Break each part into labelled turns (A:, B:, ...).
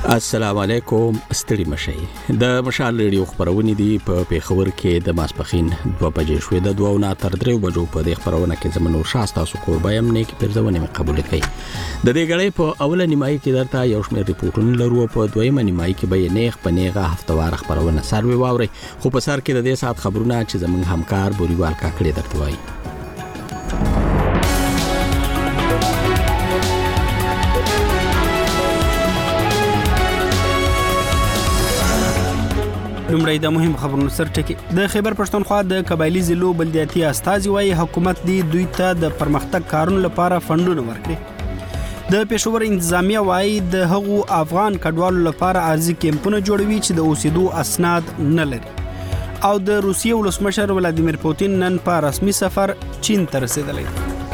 A: السلام علیکم ستړي مشي د مشال ریډیو خبرونه دي په پیښور کې د ماسپخین 2 بجې شوې د 2 نه تر 3 بجو په دې خبرونه کې زمونږ شاسته سو قربایم نه کې پرځونه مې قبول کړي د دې غړې په اوله نیمایي کې درته یو شمېر ریپورتونه لرو په دویمه نیمایي کې به نه خپنېغه هفتوار خبرونه سروي واوري خو په سر کې د دې سات خبرونه چې زمونږ همکار بوريوال کاکړي درته وایي
B: لومړی د مهم خبرونو سرټکی د خیبر پښتونخوا د قبایلی ضلعو بلدیاتي استازي وايي حکومت دوی ته د پرمختګ کارونو لپاره فندونه ورکړي د پېښور انتظامیه وايي د هغو افغان کډوالو لپاره ارزي کیمپونه جوړوي چې د اوسېدو اسناد نه لري او د روسیې ولسمشر ولادیمیر پوتین نن په رسمي سفر چین ته رسیدلی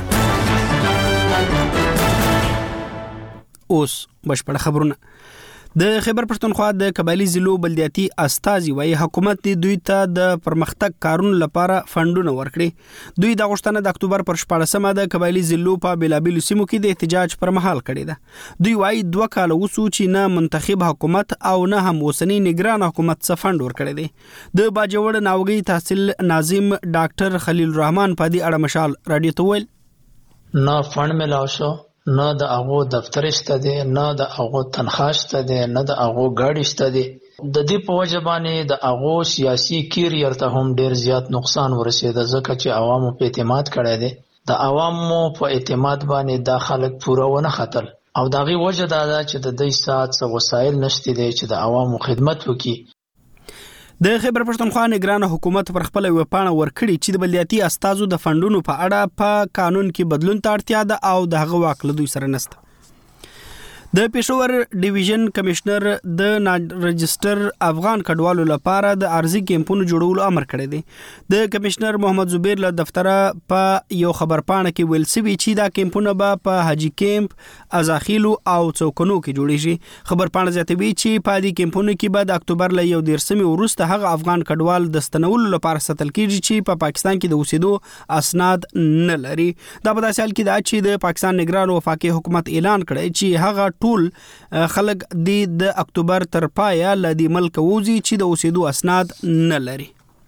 B: اوس بشپړ خبرونه د خیبر پښتونخوا د قبایلی ضلعو بلدیاتي استازي وايي حکومت دوی ته د پرمختګ کارونو لپاره فندونه ورکړي دوی د غوښتنه د اکتوبر پر 14مه د قبایلی ضلعو په بیلابیلو سیمو کې د احتجاج پر مهال کړی ده دوی وايي 2 کال وسو چې نه منتخب حکومت او نه هم اوسنی نگران حکومت څخه فند ورکړي دي د باجوړ ناوګي تحصیل ناظم ډاکټر خلیل الرحمن په دې اړه مشال رادیو ته ویل
C: نه فند ملاو شو نه د هغو دفتر شته دی نه د هغو تنخواه شته دی نه د هغو ګاډي شته دی د دې په وجه باندې د هغو سیاسي کیریر ته هم ډیر زیات نقصان ورسېده ځکه چې عوامو په اعتماد کړی دی د عوامو په اعتماد باندې دا خلک پوره ونه ختل او د هغې وجه دا ده چې د دې ساعت څه وسایل نشته دی چې د عوامو خدمت وکړي
B: د خیبر پښتونخوا نگران حکومت پر خپل وپاڼه ورکړي چې د بلدیاتي استازو د فندونو په اړه په قانون کې بدلون ته اړتیا ده او د هغه واک له دوی سره نشته د پېښور ډیویژن کمشنر د رجستر افغان کډوالو لپاره د ارزي کیمپونو جوړولو امر کړی دی د کمشنر محمد زبیر له دفتره په یو خبرپاڼه کې ویل سوي چې دا کیمپونه به په حاجی کیمپ ازاخیلو او چوکنو کې جوړیږي خبرپاڼه زیاتوي چې په دې کیمپونو کې به د اکتوبر له 1 وروسته هغه افغان کډوال د ستنولو لپاره ساتل کیږي چې په پاکستان کې د اوسېدو اسناد نه لري دا په داسې حال کې دا چې د پاکستان نگران وفاقي حکومت اعلان کړی چې هغه ټول خلک د اکتوبر تر پایه ل دې ملک ووزي چې د اوسېدو اسناد نه لري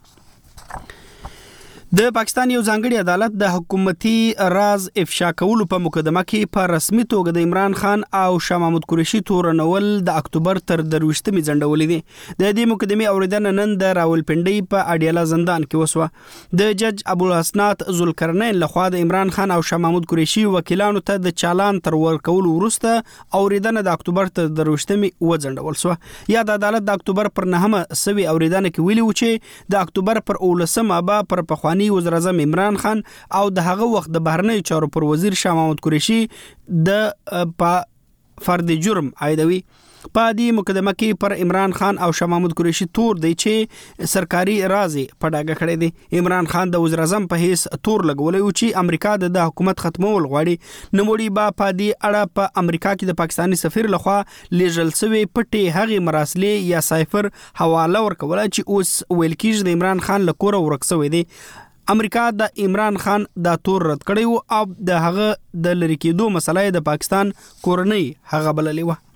B: د پاکستان یو ځانګړي عدالت د حکومتي راز افشا کولو په مقدمه کې په رسمي توګه د عمران خان او شاه محمود قریشي تورنول د اکتوبر تر 23مې ځنډولې دي د دې مقدمې اوریدنه نن د راولپنډۍ په اډیالا زندان کې وسوه د جج ابوالحسنات ذوالقرنین لخوا د عمران خان او شاه محمود قریشي وکیلانو ته د چالان تر ورکولو وروسته اوریدنه د اکتوبر تر 23مې وځنډول شوه یا د عدالت د اکتوبر پر 9مه سوي اوریدنه کې ویلي و چې د اکتوبر پر 19مه به پر پخوانی وزیر اعظم عمران خان او د هغه وخت د بهرنی چارو پر وزیر شاه محمود قریشي د فرد جرم عایدوي په دې مقدمه کې پر عمران خان او شاه محمود قریشي تور دی چې سرکاري راز په ډاګه کړی دی عمران خان د وزیر اعظم په هیڅ تور لګولای و چې امریکا د حکومت ختمول غواړي نوموړي با په دې اړه په امریکا کې د پاکستاني سفیر لخوا لیږل شوی پټي هغه مراسلې یا سایفر حواله ورکوله چې اوس ویل کېږي د عمران خان له کوره ورک شوی دی امریکا د عمران خان دا تور رد کړی او د هغه د لری کېدو مسله د پاکستان کورنۍ هغه بللې و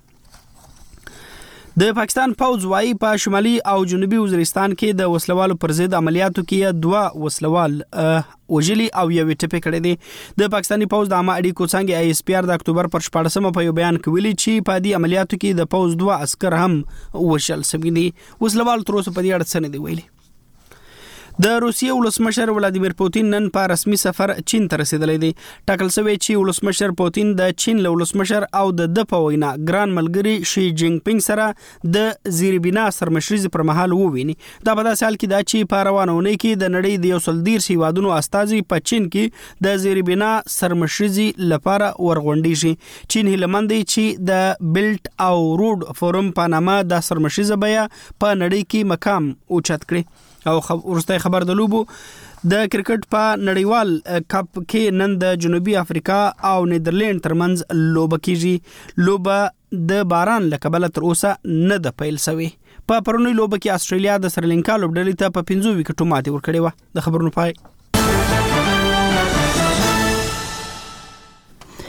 B: د پاکستان پوځ وايي په شمالي او جنوبي وزیرستان کې د وسلوالو پر ضد عملیاتو کې 2 وسلوال وجلی او یو ټپي کړی دی د پاکستاني پوځ د عامه اړیکو څنګه آی اس پی آر د اکتوبر پر 14مه په یو بیان کې ویلي چې په دې عملیاتو کې د پوځ 2 عسكر هم وشل شوي دي وسلوال تر اوسه په دې اړه څه نه دی ویلي د روسیې ولسمشر ولادیمیر پوتین نن په رسمي سفر چین ته رسیدلی دی ټاکل شوی چې ولسمشر پوتین د چین له ولسمشر او د په وینا ګران ملګری شي جینګ پینګ سره د زیربنا سرمشري پر مهال وویني دا په داسې حال کې دا چې په روانونه کې د نړۍ د 130 هیوادونو استازي په چین کې د زیربنا سرمشري لپاره ورغونډي چین هلمند چې د بیلټ او روډ فورم په نامه د سرمشري بیا په نړۍ کې مقام اوچت کړي او ورسته خبر د لوبو د کرکټ په نړیوال کپ کې نن د جنوبي افریقا او نیدرلند ترمنځ لوبه کیږي لوبه د باران له کبله تر اوسه نه د پیل شوی په پرونی لوبه کې استرالیا د سریلانکا لوبډلې ته په 15 وکټو ماتې ورکړې و د خبرونو پای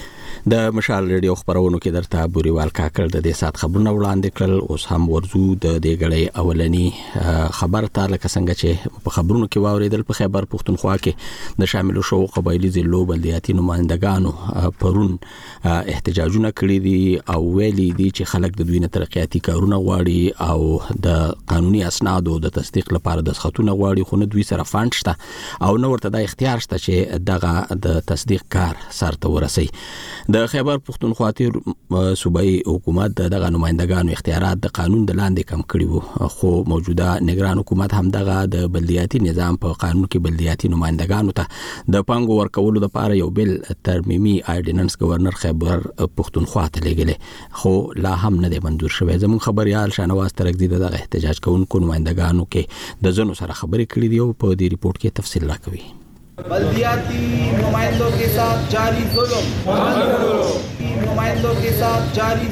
A: د مشال ریډیو خبرونو کې درته بوريوال کاکړ د دې سات خبرونه وړاندې کړل. اوس هم ورزو د دې غړې اولنی خبر ته لکه څنګه چې په خبرونو کې واوریدل په خیبر پختونخوا کې د شامل شو قبایلی ضلعو بلدیاتي نمائندګانو پرون احتجاجونه کړي دي او ویلي دي چې خلک د دوی نه ترقیاتي کارونه غواړي او د قانوني اسنادو د تصدیق لپاره د خطونه غواړي، خو نه دوی سره فاند شته او نو ورته د اختیار شته چې دغه د تصدیق کار سرته ورسي. د خیبر پختونخوا صوبایي حکومت دغه نمائندګانو اختیارات د قانون د لاندې کم کړي وو، خو موجوده نگران حکومت هم دغه د بلدیاتي نظام په قانون کې بلدیاتي نمائندګانو ته د پانګو ورکولو لپاره یو بل ترمیمي آرډیننس گورنر خیبر پختونخوا ته لګلې، خو لا هم نه دی منظور شوی. زموږ خبريال شاهنواز ترکزی دغه احتجاج کوونکو نمائندګانو کې د ځنو سره خبرې کړې دي او په دې ریپورت کې تفصیل راکوي.
D: बल्दियाती नुमाइंदों के साथ जारी नुमाइंदों के साथ जारी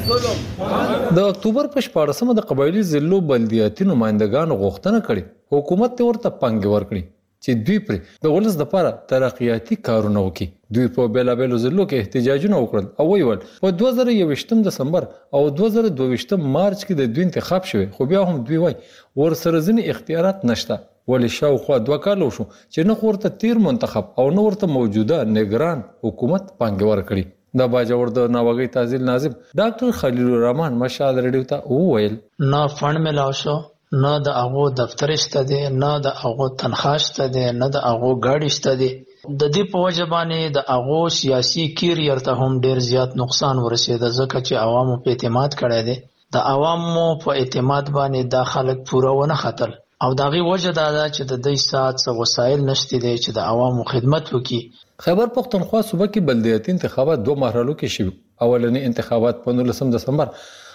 E: د اکتوبر په 14مه د قبایلی ضلعو بلدیاتي نمائندګانو غوښتنه کړې حکومت ته ورته پنګ ورکړي چې دوی پر د ولس لپاره ترقیاتي کارونه وکړي. دوی په بیلابېلو ضلعو کې احتجاجونه وکړل او ویل په 2021 دسمبر او 2022 مارچ کې د دوی انتخاب شوی، خو بیا هم دوی وایي ورسره ځینې اختیارات نشته. ولی شاوخوا 2 کال وشو چې نه ورته تیر منتخب او نه ورته موجوده نگران حکومت پنګ ورکړي. د باجوړ د ناوګي تحصیل ناظم ډاکټر خلیل الرحمن مشال ریډیو ته وویل
C: نه فند ملاو شو، نه د هغه دفتر شته دي، نه د هغه تنخواه شته دي، نه د هغه گاډي شته دي. د دې په وجه باندې د هغه سیاسي کیریئر ته هم ډیر زیات نقصان ورسېد، ځکه چې عوامو په اعتماد کړی دی. د عوامو په اعتماد باندې د خلک پوره ونه خطر او داغي وجه دا ده چې د دې سات څو وسایل نشته دي چې د عوامو خدمت وکړي.
E: خیبر پختونخوا صوبه کې بلدیاتي انتخابات 2 مرحلو کې شوي. اولنی انتخابات په 19 دسمبر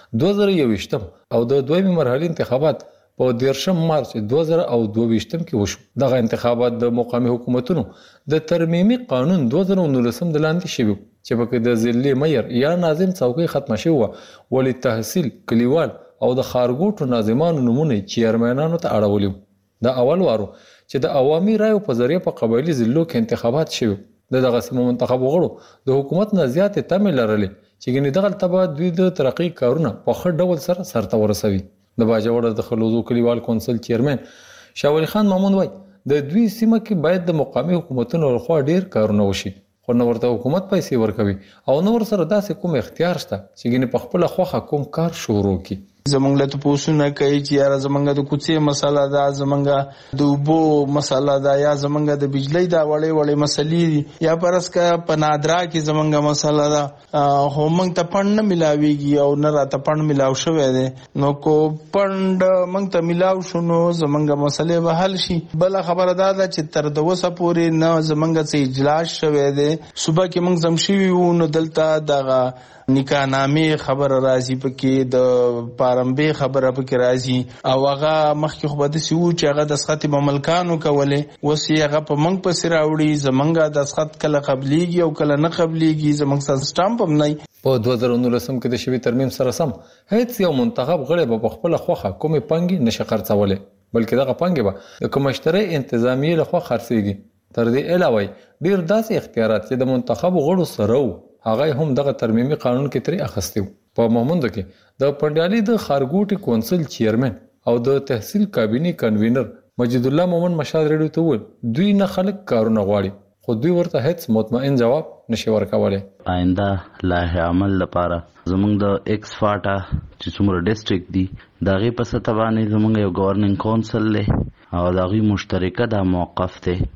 E: 2021 او د دویمه مرحله انتخابات په 13 مارچ 2022 کې وشو. دغه انتخابات د مقامي حکومتونو د ترمیمي قانون 2019 د لاندې شوي چې پکې د ضلعي مېر یا ناظم څوکۍ ختمه شوی، ولی تحصیل کلیوال او د خارګوټو ناظمانو نمونه چیرمنانو ته اړولیو. د اول وارو چې د عوامي رایو په ذریعہ په قبایلی ضلعو کې انتخابات شوي، دغه سیمو منتخب وغړو د حکومت نه زیاتې تمې لرلې چې ګنې دغه تبع دوی د ترقی کارونه په ښه ډول سرته ورسوي. د باجوړ د خلوزو کلیوال کونسل چیرمن شاولی خان مامون وای د دوی سیمه کې باید د مقامي حکومتونو لخوا ډیر کارونه وشي، خو نو ورته حکومت پیسې ورکوي او نو ور سره داسې کوم اختیار شته چې ګنې په خپل خوخه کوم کار شروع کی.
F: زمونږ له تاسو کوي چې یاره زمونږ د کوڅې مسله ده، زمونږ د اوبو مسله ده، یا زمونږ د بجلی دا وړې مسلې یا پرسکه په نادرا کې زمونږ مسله ده، خو موږ ته پند نه ملاويږي او نه راته پند ملاو شوی دی. نو کو پند موږ ته ملاو شونو زمونږ مسلې به حل شي. بل خبره ده چې تر د وسه پورې نه زمونږ څخه اجلاس شوی دی. صبح کې موږ زمشي وو نو دلته دغه نکاحنامې خبر راځي، پکې د پارمبه خبره پکې راځي او هغه مخکې خو بده سی وو چې هغه د سخت مملکانو کولې، وسی هغه په منګ پسې راوړي. زمونږه د سخت کله قبليږي او کله نه قبليږي، زمونږ سټامپ هم نه.
E: په 2019 کې د شوی ترمیم سره سم هیڅ یو منتخب غړی په خپل خوخه کومه پنګي نشه خرڅولې، بلکې دغه پنګي به د کومشتري انتظامیه لخوا خرڅيږي. تر دې علاوه ډیر داسې اختیارات چې د منتخب غړو سره هغه هم دغه ترمیمي قانون کې ترې اخستیو. په مومند کې د پندالي د خارګوټي کونسل چیرمن او د تحصیل کابینه کنوینر مجید الله مومن مشال ریډیو ته وویل دوی نه خلک کارونه غواړي، خو دوی ورته هیڅ مطمئن جواب نشي ورکولای.
G: آینده لایحه عمل لپاره زمونږ د ایکس فاټا چې څومره ډیسټریکټ دي دغه په سطح باندې زمونږ یو گورننګ کونسل له او دغه مشترکه د موقف ته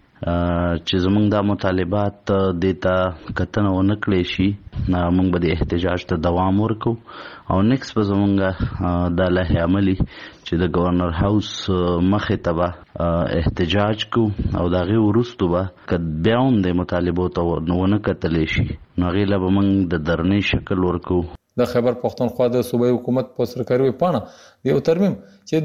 G: چې زمونږ د مطالبات دیتا کتنه ونکړې شي، موږ به د احتجاج ته دوام ورکو او نیکس به زمونږ د لایحه عملي چې د گورنر هاوس مخې ته به احتجاج کو او دغه وروسته به که بیا هم د مطالبو ته ونه کتلی شي نو هغې له به موږ د درنې شکل ورکو.
E: د خیبر پختونخوا د صوبایي حکومت په سرکاري پاڼه یو ترمیم چې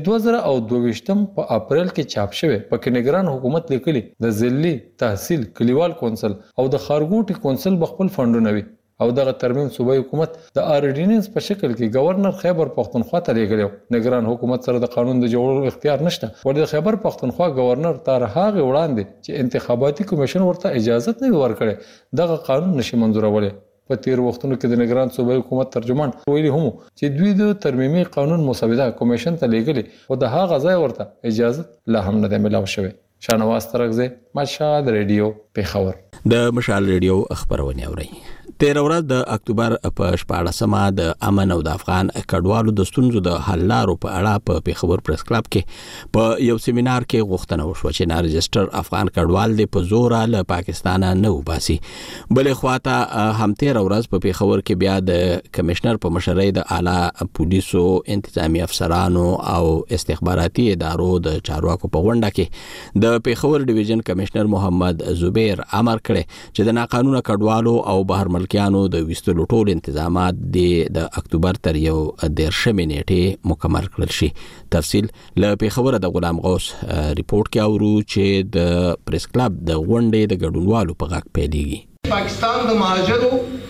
E: 2022 په اپریل کې چاپ شوی پکې نگران حکومت لیکلي د ضلعي تحصیل کلیوال کونسل او د خارګوټي کونسل بخپل فندونه وي او دغه ترمیم صوبایي حکومت د آرډیننس په شکل کې گورنر خیبر پختونخوا ته لیږلی. نگران حکومت سره د قانون د جوړولو اختیار نشته، ولې د خیبر پختونخوا گورنر تر هغه وړاندې چې انتخاباتي کمیشن ورته اجازه نه ورکړي دغه قانون نشي منظورولی. په تیر وختونو کې د نگران صوبایي حکومت ترجمان ویلي هم چې دوی د ترمیمي قانون مسوده کمیشن ته لیږلي او د هغه ځای ورته اجازه لا هم نه ملاو شوی. شانواز ترغزه مشهد رادیو پیښور.
A: د مشال رادیو خبرونه اوري. 13 ورځ د اکتوبر په 14مه د امن او د افغان کډوالو د ستونزو د حل لارو په اړه په پیښور پریس کلب کې په یو سیمینار کې غوښتنه وشوه چې نارجسټر افغان کډوال د په زور له پاکستان نه وباسي. بلې خواته هم 13 ورځ په پیښور کې بیا د کمشنر په مشرۍ د اعلی پولیسو انتظامی افسرانو او استخباراتي ادارو د چارواکو په غونډه کې د پیښور ډیویژن کمشنر محمد زبیر امر کړی چې د ناقانونه کډوالو او بهر ملکیانو د وستلو ټول انتظامات د اکتوبر تر یو 13 نیټه مکمل کړل شي. تفصیل له پیښور د غلام غوث ریپورت کې اورو چې د پریس کلب د غونډې د ګډونوالو په غاک پیلېږي.
H: پاکستان د مهاجرو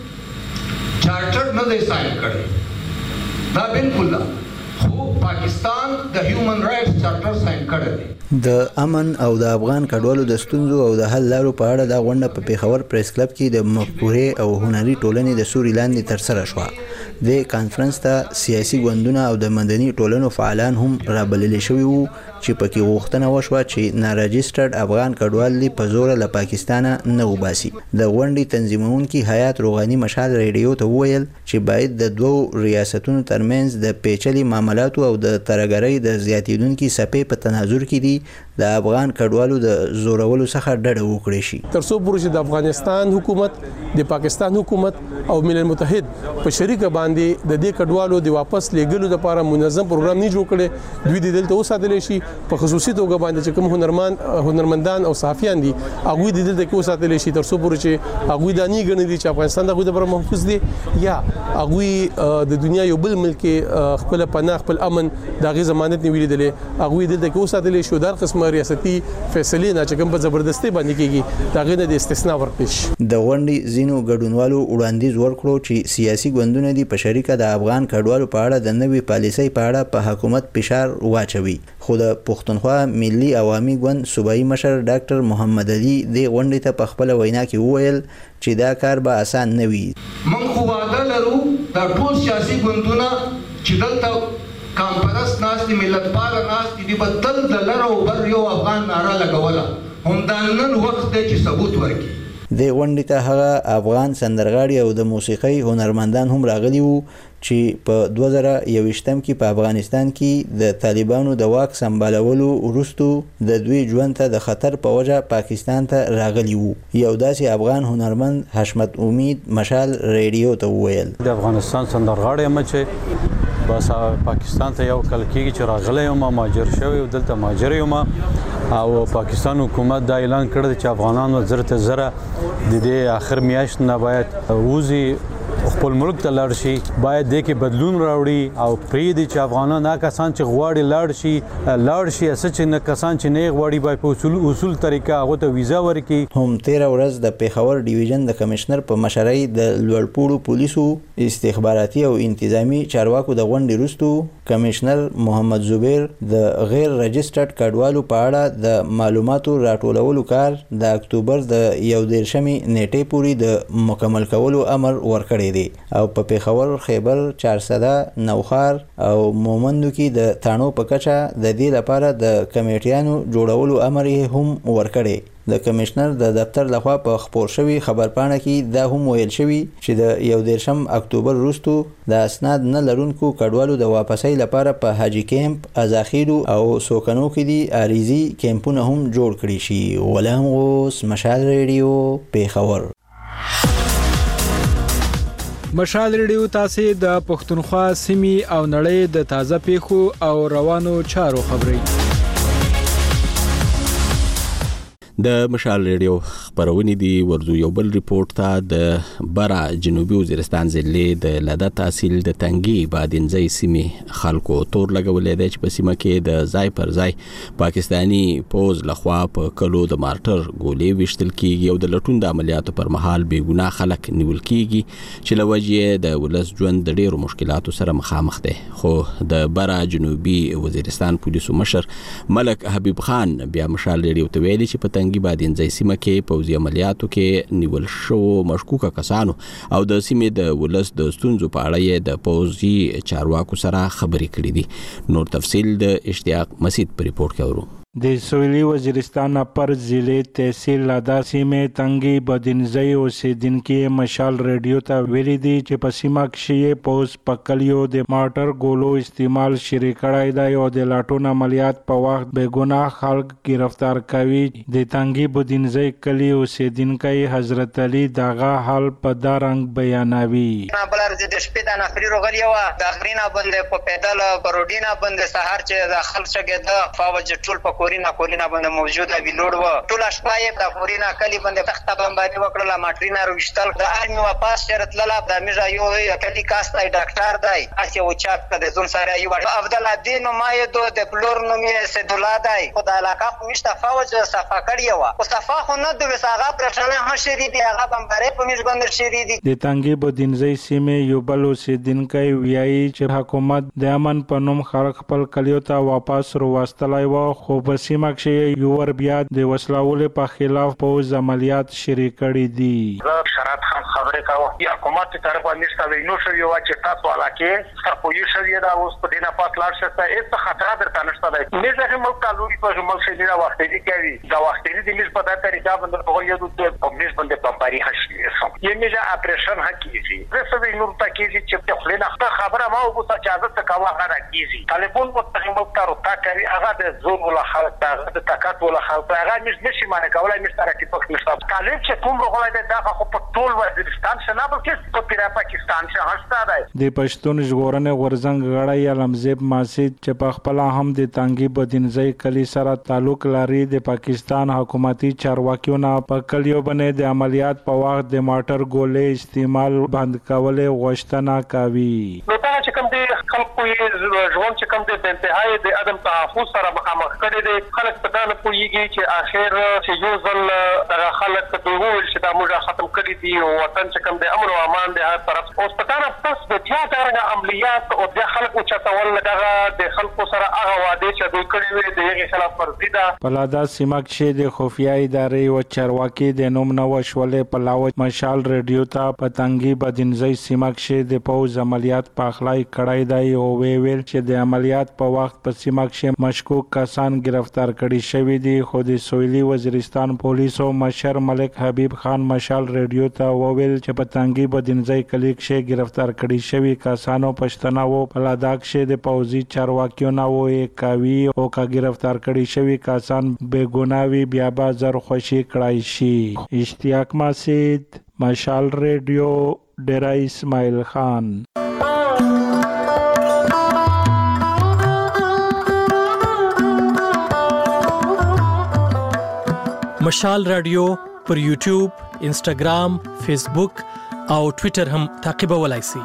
H: چارټر نه دی ساين کړی دا بالکل خو پاکستان د هیومن رائټس چارټر ساين کړی دی.
I: د امن او د افغان کډوالو د ستونزو او د حل لارو په اړه د غونډه په پیښور پریس کلب کې د مفکورې او هنري ټولنې د سوري لاندې ترسره شوه. د کانفرنس ته سیاسي ګوندونه او د مدني ټولنو فعالان هم رابلل شوي وو چې پکې غوښتنه وشوه چې ناراجسټرډ افغان کډوال په زور له پاکستان نه وباسي. د غونډې تنظیمونکي حیات روغاني مشال رادیو ته وویل چې باید د دوو ریاستونو ترمنځ د پیچلي معاملاتو او د ترګرۍ د زیاتیدونکي څپې په تناظر کې دي د افغان کډوالو د زورولو څخه ډډه وکړي شي.
J: ترڅو پورې د افغانستان حکومت د پاکستان حکومت او ملل متحد په شریکه باندې د دې کډوالو د واپس لېږلو لپاره منظم پروګرام نه جوړ کړي دوی د دلته وساتل شي په خصوصي توګه باندې چې کوم هنرمندان او صحافیان دي هغه د دلته کې وساتل شي ترڅو پورې چې هغه د نه غنډي چې افغانستان دغه لپاره محفوظ دي یا هغه د دنیا یو بل ملک خپل پناه خپل امن دغه ضمانت نیولې دي هغه دلته کې وساتل شي در قسم ریاستي فیصله نه چې کوم په زبردستي باندې کیږي دغه نه د استثناء ورکړي.
I: د غونډې زینو ګډونوالو وړاندیز ورکړو چې سیاسي ګوندونه دي په شریکه د افغان کډوالو په اړه د نوې پالیسۍ په اړه په حکومت فشار واچوي. خو د پښتونخوا ملي عوامي ګوند صوبایي مشر ډاکټر محمد علي د غونډې ته په خپل وینا کې وویل چې دا کار به آسان نه وي.
H: موږ خو وعده لرو د ټول سیاسي ګوندونه چې دلته کانفرنس ناس دي ملت پال ناس دي بدل د لره او بر یو افغان ناره لګوله هم دا نن وخت دی چې ثبوت ورکړي.
I: د غونډې ته هغه افغان سندرغاړي او د موسیقۍ هنرمندان هم راغلي وو چې په 2021 کې په افغانستان کې د طالبانو د واک سمبالولو وروسته د دوی ژوند ته د خطر په وجه پاکستان ته راغلي وو. یو داسې افغان هنرمند حشمت امید مشال رادیو ته وویل
K: د افغانستان سندرغاړي هم چې بس پاکستان ته یو کال کېږي چې راغلی یم مهاجر شوی او دلته مهاجر یم او پاکستان حکومت دا اعلان کړی چې افغانان زره ته زره د دې اخر میاشت نه باید ووځي خپل ملک ته لاړ شي باید د کې بدلون راوړي او پریدي چې افغانان هغه کسان چې غواړي لاړ شي اساس چې نه کسان چې نه غواړي باید په اصول طریقه هغه ته ویزا ورکړي.
I: هم 13 ورځ د پیښور ډیویژن د کمشنر په مشرۍ د لوړپوړو پولیسو استخباراتي او انتظامی چارواکو د غونډې وروسته کمشنر محمد زبیر د غیر رجسټرډ کډوالو په اړه د معلوماتو راټولولو کار د اکتوبر د 11 نیټې پورې د مکمل کولو امر ورکړی دی او په پیښور خیبر چارسده نوخار او مومندو کې د تانو په کچه د دې لپاره د کمیټیانو جوړولو امر هم ورکړی. د کمشنر د دفتر لخوا په خبر شوی خبرپاڼه کې دا هم ویل شوی چې د 11 اکتوبر وروسته د اسناد نه لرونکو کډوالو د واپسۍ لپاره په حاجی کیمپ ازاخیلو او سوکنو کې دي اریزي کیمپونه هم جوړ کړي شي. غلام غوث مشال رادیو پیښور.
L: مشال رادیو تاسو د پښتونخوا سیمې او نړۍ د تازه پیښو او روانو چارو خبري
A: د مشال رادیو خبرونه دي. ورزو یو بل ریپورت ته د برا جنوبي وزیرستان ضلع د لده تحصیل د تنګي بادنځي سیمې خلکو تور لګولې ده چې په سیمه کې د ځای پر ځای پاکستانی پوز لخوا په کلو د مارټر ګولې وشتل کیږي او د لټون د عملیاتو پر مهال بے ګناه خلک نیول کیږي چې لوجه د ولس ژوند د ډیرو مشکلاتو سره مخامخ دي. خو د برا جنوبي وزیرستان پولیسو مشر ملک حبیب خان بیا مشال رادیو ته ویلي چې په تنګي بادینځي سیمه کې پوځي عملیاتو کې نیول شو مشکوکه کسانو او د سیمې د ولس د ستونزو په اړه یې د پوځي چارواکو سره خبرې کړې دي. نور تفصیل د اشتیاق مسعود په ریپورت کې ورو.
M: د سویلی وزیرستان پر ضلع تحصیل لادا سیمه تنګي بدینځي اوسیدونکو مشال ریډیو ته ویلي دي چې په سیمه کې پوز پکلیو د مارټر ګولو استعمال شریک کړای دی او د لاټون عملیات په وخت بے ګناه خلک گرفتار کوي. د تنګي بدینځي کلی اوسیدونکو حضرت علي دغه حال په دارنګ بیانوي.
N: بلر د شپې د نفري روغلی و د اخرینا بند په پیدل پروډینا بند سحر چې د خلک څخه د فوج ټول په کورینا باندې موجوده وی لوړ و ټول شپه د کورینا کلی باندې تخته بمباري وکړه ماټرینا روشتل د ارمي واپس شرط لاله د میجا یو کلی کاستای ډاکټر دی اسی او چاپ د زون سره یو عبد الله دین مایدو د پلور نومي سدولا دی په د علاقه مشته فوج صفا کړی و او صفا خو نه د وساغه پرشنه هم شری دی هغه بمباري په میج باندې شری دی.
M: د تنګي بدینځي سیمه یو بل اوسیدونکو ویایي چې حکومت د امن په نوم خلک خپل کلیو ته واپس وروستلای و خو سیمه کې یو ور بیا د وسلاولې په خلاف پوز عملیات شروع کړي دي.
O: شرط خان خبره کاوه یا حکومت طرف نشته وینو شو یو چې تاسو علاقه سره پوزیشن دا اوس په دینه پات لاړ شته هیڅ خطر درته نشته دی. نه ځکه موږ تعلق په موږ سره دا وخت دی کوي دا وخت دی د مش په دغه طریقه باندې په یو د پولیس باندې پمپاري هشي یې میجا اپریشن حقيقي زه به نور تکیږي چې په خلینه خبره ما او په اجازه تکوا غره کیږي ټلیفون په تخمو کارو تا کوي هغه د زور ولا خلک د تکات ولا خلک هغه نشي معنی کولای مستر کې په نشته طالب چې کوم وغوړای دا خو په ټول وزیرستان شنه بلکې په پیرا پاکستان شه هستا دی.
M: د پښتون ژغورنې غورزنګ غړی علمزیب ماسید چې په خپل هم د تنګي بدینځي کلی سره تعلق لري د پاکستان حکومتي چارواکیو نه په کلیو باندې د عملیات په وخت د ماټر ګولې استعمال بند کولې غوښتنه کوي.
O: نو دا چې کوم دي خلکو یې ژوند چې کوم دي د انتهای د عدم تحفظ سره مخامخ کړي دي خلک په دانه پوېږي چې اخر چې یو ځل دغه خلک ته وویل چې دا موږ ختم کړی دي او وطن چې کوم د امن او امان د هر طرف اوس په دانه پس د بیا دغه عملیات او د خلکو چتول دغه د خلکو سره هغه وعده چې دوی کړی وي د هغې خلاف ورزي ده.
M: په لادا سیمه کې د خفیه ادارې او چارواکي د نوم نه وشولې په لاوچ مشال ریډیو ته په تنګي بدینځي سیمه کې د پوز عملیات په اخلای کړای دی او ویل چې د عملیات په وخت په سیمه کې مشکوک کسان گرفتار کړي شوی دي. خو د سویلی وزیرستان پولیسو مشر ملک حبیب خان مشال ریډیو ته وویل چې په تنګي بدینځي کلی کې گرفتار کړي شوی کسانو پښتنه وو په لادا کې د پوځي چارواکیو نه وې کوي او کا گرفتار کړي شوی کسان بے ګناوي بیا بازار خوشي کړای شي. اشتیاق مسعود مشال ریډیو ډیرا اسماعیل خان.
P: مشال رادیو پر یوټیوب، انسټاګرام، فیسبوک او ټوئیټر هم تعقیبولای شئ.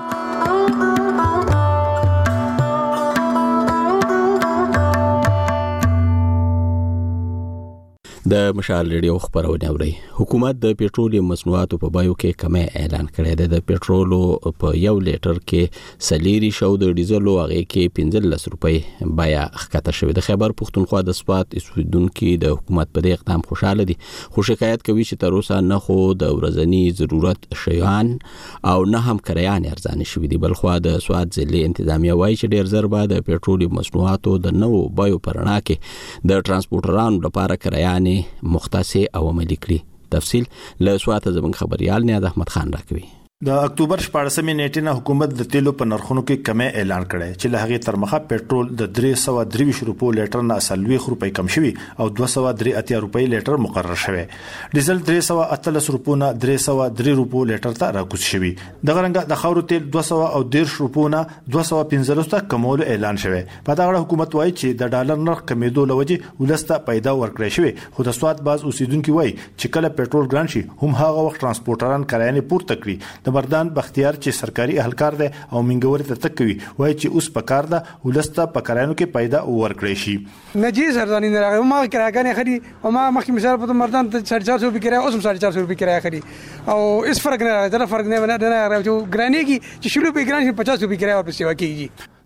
A: د مشال ریډیو خبرونه اوري. حکومت د پېټرولیم مصنوعاتو په بایو کې کمی اعلان کړی دی. د پېټرولو په 1 لیټر کې سلیری شو د ډیزلو هغه کې 15 روپۍ بیا ښکته شوې. د خیبر پښتونخوا د سپات اسودونکو د حکومت په دې اقدام خوشاله دي خو شکایت کوي چې تر اوسه نه خو د ورځنی ضرورت شیان او نه هم کریان ارزانه شوې دي. بلخو د سواد ضلع انتظامیه وایي چې ډیر زر به د پېټرولیم مصنوعاتو د نوو بایو پرنا کې د ترانسپورټرانو لپاره کریان مختص او عملی کړي. تفصیل له سوات زموږ خبريال نیاز احمد خان راکوي.
Q: د اکتوبر 14 نیټې نه حکومت د تیلو په نرخونو کې کمی اعلان کړی چې له هغه تر مخه پېټرول د 323 روپو لیټر نه 40 روپۍ کم شوی او 283 روپۍ لیټر مقرر شوی. ډیزل 318 روپو نه 303 روپو لیټر ته راکوز شوی. د غرنګ د خاورو تیل 210 روپو نه 215 ته کمول اعلان شوی. په دا اړه حکومت وایي چې د ډالر نرخ کمیدو لوجه ولسته پیدا ورکړی شوی. خو د سواد باز اوسیدونکو وایي چې کله پېټرول ګران شي هم هغه وخت ترانسپورټران کراینه پورته کړي. د بردان بختیار چې سرکاري اهلکار دی او منګوري ته تکوي وایي چې اوس په کار ده ولسته په کراینو کې پیدا ورکړی شي.
R: نجی سردانی نه راغی ما کراګانې خري او ما مخکې مثال په مردان 450 روپۍ کرایه اوس 450 روپۍ کرایه خري او اس فرق نه راځي. دا فرق نه راځي چې ګرانی کې چې شروع په ګران شي 50 روپۍ کرایه ورپسې وکیږي.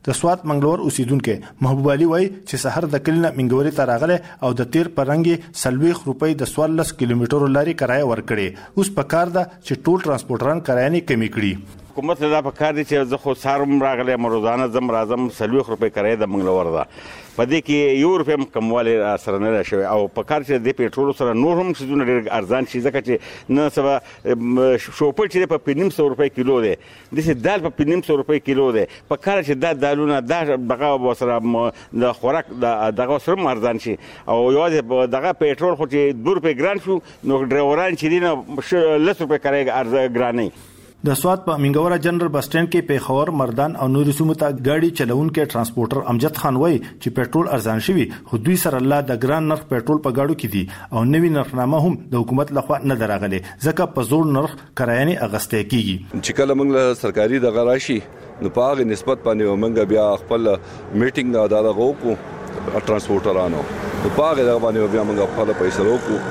Q: د سوات منګلور اوسیدونکو محبوب علي وای چې سحر د کلینه منګوري ته راغله او د تیر پرنګي 40 روپۍ د 14 کیلومترو لاري کرایه ورکړي. اوس په کار ده چې ټول ترانسپورټران کرایه نه کمی کړي.
S: حکومت له په کار دي چې زه خو سارم راغله روزانه زم راځم 40 روپۍ کرایه د منګلور ده. په دې کې یو روپۍ کمواله سره نه شوی او په کار چې د پېټرول سره نور هم څه ډېر ارزان شي ځکه چې نه سبا شوپر چې په 500 روپۍ کیلو دی د څه دال په 500 روپۍ کیلو دی په کار چې د دالونه دغه سره د خوراک دغه سره ارزان شي او یو دغه پېټرول خو چې 2 روپۍ ګران شو نو ډرایوران چې دینه 10 روپۍ کرایه ارزان ګرانې.
Q: د سوات په منګورا جنرال بس سټینډ کې پیښور مردان او نورې سیمو ته ګاډي چلونکو ترانسپورټر امجد خان وای چې پېټرول ارزان شوی خو دوی سره الله د ګران نرخ پېټرول په گاډو کې دي او نوی نرخنامه هم د حکومت لخوا نه دراغلي ځکه په زور نرخ کرایانه اغسته کیږي.
T: چې کله موږ سرکاري د غراشي نو په هغه نسبت باندې موږ بیا خپل میټینګ د اداره غوکو ترانسپورټرانو په هغه باندې بیا موږ خپل پیسې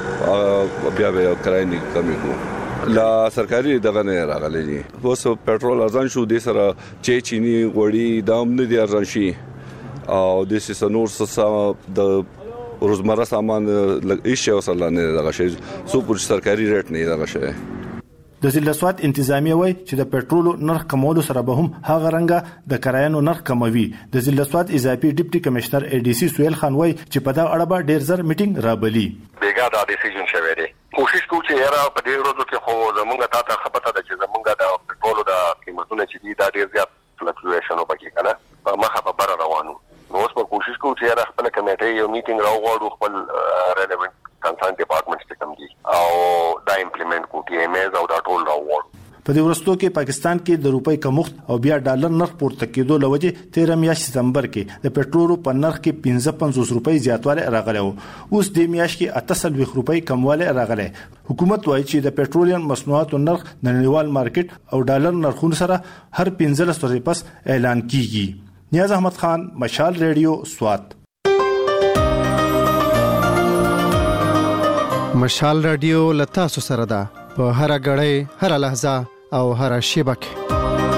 T: وکړو بیا به کرایانه کمی کو لا سرکاري دغه نه راغلي دي. اوس پېټرول ارزان شو د سره چینی غوړي دام نه دي ارزان شي او د سنور څه د روزمره سامان ایشي وصل نه دغه شي سو پر سرکاري ریټ نه دغه شي.
Q: د ضلع سوات انتظامیه وای چې د پېټرول نرخ کمولو سره به هم هغه رنګه د کرایانو نرخ کموي. د ضلع سوات اضافي ډیپټي کمشنر اي ډي سي سویل خان وای چې په دا اړه به ډیر زر میټینګ رابلی.
O: بیګا دا ډیسیژن شوی دی. کوشش کوو چې یاره په دې ورځو کې خو زمونږ ته خبره ده چې زمونږ د پېټرول د قیمتونو چې دي دا ډیر زیات فلکچویشن وبکې کنه په مخه په بر روانو. نو اوس په کوشش کوو چې یاره خپل کمیټې یو میټینګ راوغواړو خپل ریلیونت کنسرن ډپارټمنټس ته کوم دي او دا امپلیمنٹ کوو ټي ام ایز او دا ټول راوغواړو.
Q: په دې ورستو کې پاکستان کې د روپۍ کمښت او بیا ډالر نرخ پورته کېدو لوجه 13 میاشتې سپتمبر کې د پېټرول په نرخ کې 55 روپۍ زیاتوالی راغلی و. اوس د میاشت کې 48 روپۍ کموالی راغلی. حکومت وایي چې د پېټرولیم مصنوعاتو نرخ د نړیوال مارکیټ او ډالر نرخونو سره هر 15 ورځې پس اعلان کیږي. نیاز احمد خان، مشال ریډیو، سوات.
U: مشال ریډیو لتا سره ده په هر غړې هر لحظه او هر شیبه کې.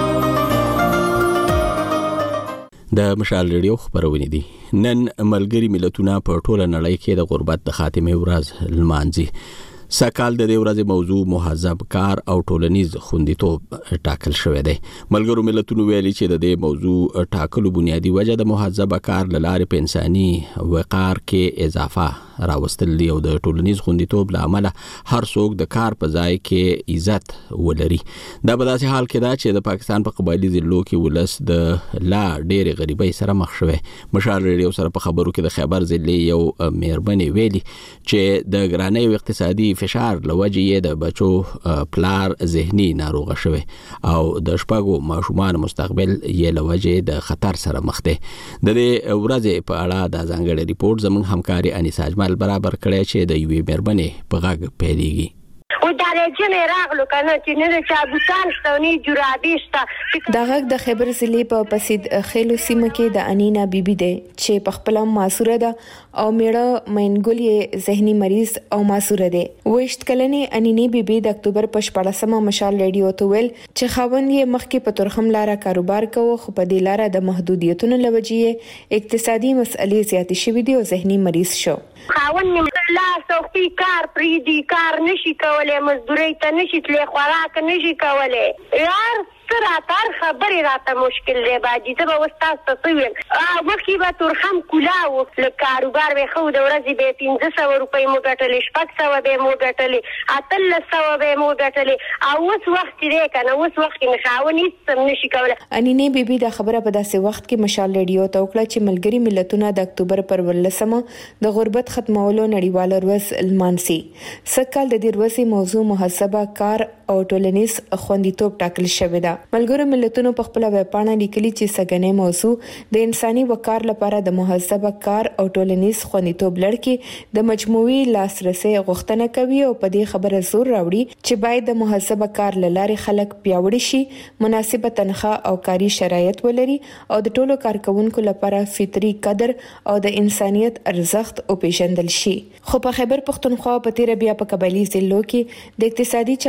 A: د مشال ریډیو خبرونه دي. نن ملګری ملتونه په ټوله نړۍ کې د غربت د خاتمه ورځ لمانځي. سکهال د دې ورځې موضوع مهذب کار او ټولنیز خوندیتوب ټاکل شوی دی. ملګرو ملتونو ویلي چې د دې موضوع ټاکلو بنیادی وجه د مهذب کار لاره په انساني وقار کې اضافه راوستل دی او د ټولنیز خوندیتوب لامل هر څوک د کار په ځای کې عزت ولري. دا په داسې حال کې دا چې د پاکستان په قبایلی ضلعو کې ولس د لا ډېر غریبۍ سره مخ شوی. مشال ریډیو سره په خبرو کې د خیبر ضلع یو مېرمنې ویلي چې د ګرانۍ او اقتصادي فشار لوجه د بچو پلار ذهني ناروغه شوی او د شپږو ماشومان مستقبل یې لوجه د خطر سره مخ دی. د دې ورځې په اړه د ځانګړي ریپورت زموږ همکاري انیسا اجمل برابر کړی چې د یوې مېرمنې په غږ پیلېږي.
V: و درجه نه راغلو کنه چې نه چابوتان شته نه جرابې شته.
W: دا غږ د خیبر ضلع په پسید خیلو سیمه کې د انینا بیبي دی چې په خپل معصوره ده او میړه مینګل یې ذهني مریض او معصوره دی. وښت کلنې انینې بیبي د اکتوبر په 14مه مشال ریډیو ته ویل چې خاوند یې مخکې په ترخم لاره کاروبار کوي خو په دې لاره د محدودیتونو لوجې اقتصادي مسئلې زیاتې شوې دي او ذهني مریض شو.
V: خاوند مې لا سوختي کار پریدي کار نشي کولای مزدوري ته نشي تلې خوراک نشي کولای. یار سره تر خبرې راته مشکل دی باجی ته به وستاس ته ویل مخکې به ترخم کولاو له کاروبار به خو د ورځې به 1500 روپۍ مو ګټلې 600 به مو ګټلې 1300 به مو ګټلې او اوس وخت دی کنه اوس وخت کې خاوند هیڅ نشي کولای.
W: انینې بیبي دا خبره په داسې وخت کې مشال ریډیو ته وکړه چې ملګری ملتونه د اکتوبر پر 18مه د غربت ختمولو نړیواله ورځ لمانځي. سکهال د دې ورځې موضوع محاسبه کار او ټولنیز خوندیتوب ټاکل شوی دی. ملګرو ملتونو په خپل ویبپاڼه لیکلي چې سګنې موضوع د انساني وقار لپاره د محاسبه کار او ټولنیز خوندیتوب لړ د مجموعي لاسرسي غوښتنه کوي او په دې خبره زور راوړي چې باید د محاسبه کار لارې خلک پیاوړي شي، مناسبه تنخواه او کاري شرایط ولري او د ټولو کارکونکو لپاره فطري قدر او د انسانيت ارزښت او پیژندل شي. خو په خیبر پښتونخوا په تیر بیا په قبایلی ضلعو کې د اقتصادي چارو په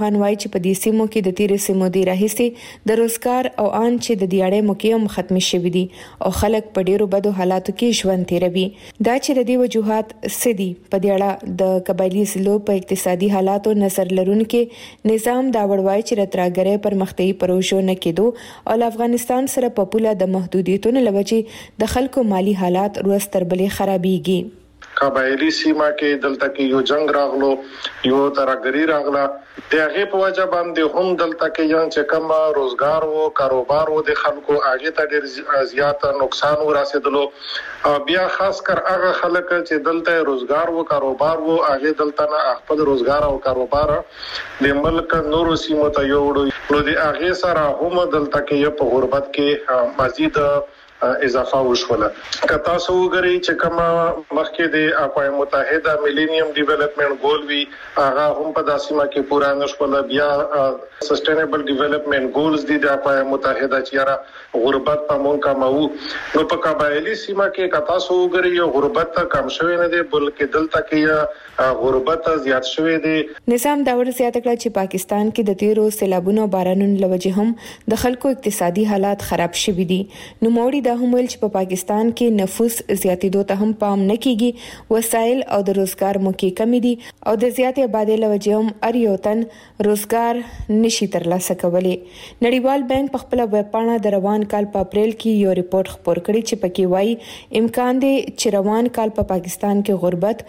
W: پوهان وایي چې په دې سیمو کې د تیرې سیمو دی راهیسې د روزګار او ان چې د دیاړې موقعم ختم شوي دي او خلک په ډیرو بدو حالاتو کې ژوند تیروي. دا چې د دې وجوهات سدي په دې اړه د قبایلی ضلعو په اقتصادي حالاتو نظر لرونکي نظام دا وړوي چې راتراګره پرمختیايي پروژو نه کېدو او افغانستان سره په پوله د محدودیتونو لوجې د خلکو مالی حالات روز تر بلې خرابيږي.
B: قبایلی سیمه کې دلته کې یو جنگ راغلو یو ترګری راغله د هغه په وجه باندې هم دلته کې یو چې کوم روزګار او کاروبار و د خلکو هغه ته ډیر زیات نقصان ورسېدلو. بیا خاص کر هغه خلک چې دلته روزګار او کاروبار وو هغه دلته نه خپل روزګار او کاروبار د ملک نورو سیمو ته یوړو نو د هغه سره هم دلته کې په غربت کې مزید اضافه وشوله. که تاسو وګورئ چې کوم مخکې د اقوام متحده میلینیم ډیولپمنٹ ګول وی هغه هم په داسې ما کې پورا نشول. بیا سسټینبل ډیولپمنٹ ګولز دي د اقوام متحده چې غربت په مونږ کمو نو په قبایلی سیمه کې که تاسو وګورئ غربت کم شوی نه دی بلکې دلته کې غربت زیات شوی دی.
W: نظام دا ور زیاته کړ چې پاکستان کې د تیرو سیلابونو بارانونو لوجه هم د خلکو اقتصادي حالات خراب شوي دي. نو موړي دا هم ویل چې په پاکستان کې نفوس زیاتېدو ته هم پام نه کیږي, وسایل او د روزګار موقعې کمی دي او د زیاتې آبادۍ لوجه هم هر یو تن روزګار نشي ترلاسه کولی. نړیوال بانک په خپل ویب پاڼه د روان کال په اپریل کې یو ریپورت خپور کړی چې پکې وایي امکان دی چې روان کال په پاکستان کې غربت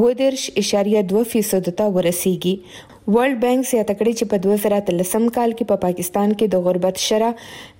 W: 10.2% ته ورسیږي. ورلد بانک زیاته کړې چې په 2013 کال کې په پاکستان کې د غربت شرح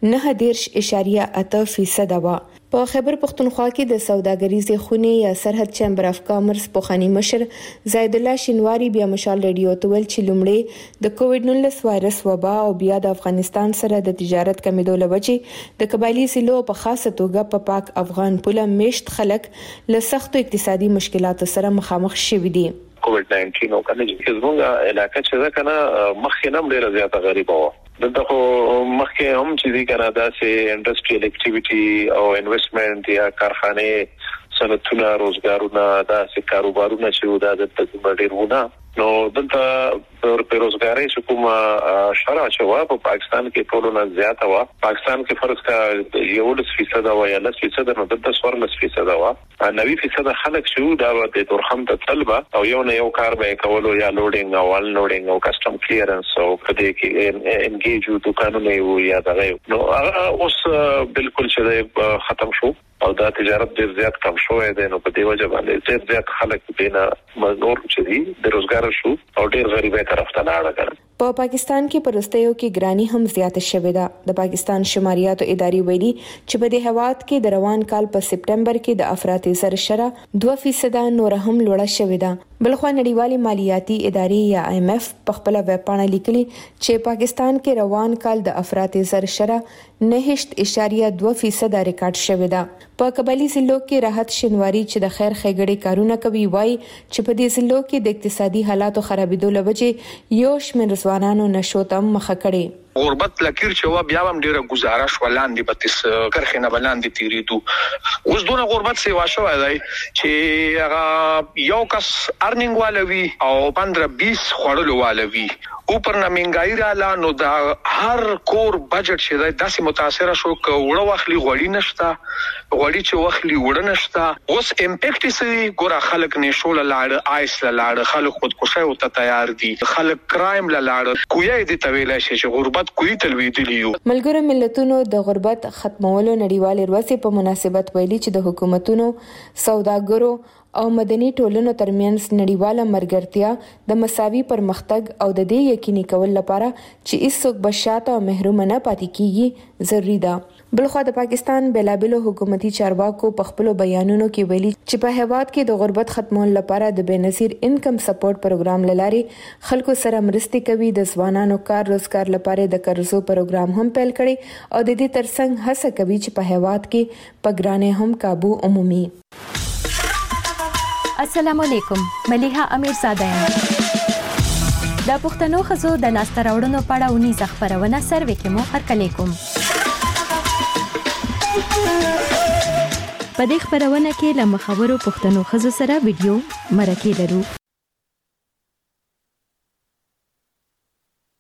W: 9.8% وه. په خیبر پختونخوا کې د سوداګریزې خونې یا سرحد چیمبر اف کامرس پوخانی مشر زید الله شینواری بیا مشال ریډیو ته ویل چې لومړی د کووډ-19 وایرس وبا او بیا د افغانستان سره د تجارت کمیدو لوجې د قبایلی ضلعو په خاصه توګه په پاک افغان پوله میشت خلک له سختو اقتصادي مشکلاتو سره مخامخ شوي دي.
C: کووډ-19 او کنه چې زموږ علاقه چې ده کنه مخکې نم ډیره زیاته غریبه وه. دلته خو مخکې هم چې دي کنه داسې انډستریال اکټیویټي او انویسټمنټ یا کارخانه صنعتونه روزګارونه داسې کاروبارونه چې دا د ډیرونه نو دلته په روزګاري چې کومه شرع شوه په پاکستان کې ټولو نه زیاته وه. پاکستان کې فرض کا 11% او یا 10% نو دلته 14% وه. 90% خلک چې دا د تورخم ته طلبه او یو نه یو کار به کولو یا لوډینګ او ان لوډینګ او کسٹم کلیرنس او په دې کې انګیج دکانونه یو یا دغه نو اوس بالکل چې ختم شو او دا تجارت ډیر زیات کم شوی دی. نو په دې وجه باندې ډیر زیات خلک دینه مزدور چې دي د روزګار شو او ډیر غریبه طرف ته لاړه کړ.
W: په پاکستان کې پرستیو کې ګرانی هم زیاته شوې ده. د پاکستان شماریاتو ادارې ویلي چې په دې هواد کې د روان کال په سپټمبر کې د افراطي زر شرح 2% نور هم لوړه شوې ده. بلخو نړیوالې مالیاتي ادارې یا IMF په خپل ویب پاڼه لیکلي چې پاکستان کې روان کال د افراطي زر شرح 9.2% ریکارډ شوې ده. په قبایلی ضلعو کې راحت شینواری چې د خیر ښېګړې کارونه کوي وایي چې په دې ضلعو کې د اقتصادي حالاتو خرابېدو لوجې یو شمېر ځوانانو نشو ته مخه کړې.
D: غربت لکیر چې و بیا هم ډیره گزارش ولاندې بتس کرخنه بلاندې تیریدو. اوس دونه غربت سیوا شوی دی چې هغه یو کس ارنینګ والوي او 15-20 خړلو والوي اوپر نه منګای رااله نو دا هر کور بجټ چې دی داسې متاثر شو ک وړو واخلي غوړی نشتا غوړی چې واخلي وړ نشتا. اوس امپیکټ سي ګور خلک نشول لاړ آیس لاړ خلک خودکشي او ته تیار دي خلک کرایم لاړ کوی دي تویل شي چې غربت کوی تلویدلیو.
W: ملګرو ملتونو د غربت ختمولو نړیوال ورځې په مناسبت ویلي چې د حکومتونو سوداګرو او مدني ټولنو ترمنځ نړیواله مرګرتیا د مساوي پرمختګ او د دې یقیني کول لپاره چې هیڅوک بشاته او محروم نه پاتې کیږي ضروری ده. بلخو د پاکستان بلابلو حکومتي چارواکو په خپل بیانونو کې ویلي چې په هیواد کې د غربت ختمول لپاره د بنظیر انکم سپورټ پروګرام لاري خلکو سره مرستې کوي. د ځوانانو کار روزګار لپاره د قرضو پروګرام هم پیل کړي او د دې ترڅنګ هڅه کوي چې په هیواد کې پګرانې هم काबू عمومي.
X: السلام علیکم، ملیحه امیرزاده یم. د پښتنو ښځو د لاسته راوړنو په اړه اونیزه خپرونه سروې کې مو هرکلی کوم. په دې خپرونه کې له مخورو پښتنو ښځو سره ویډیو مرکې لرو.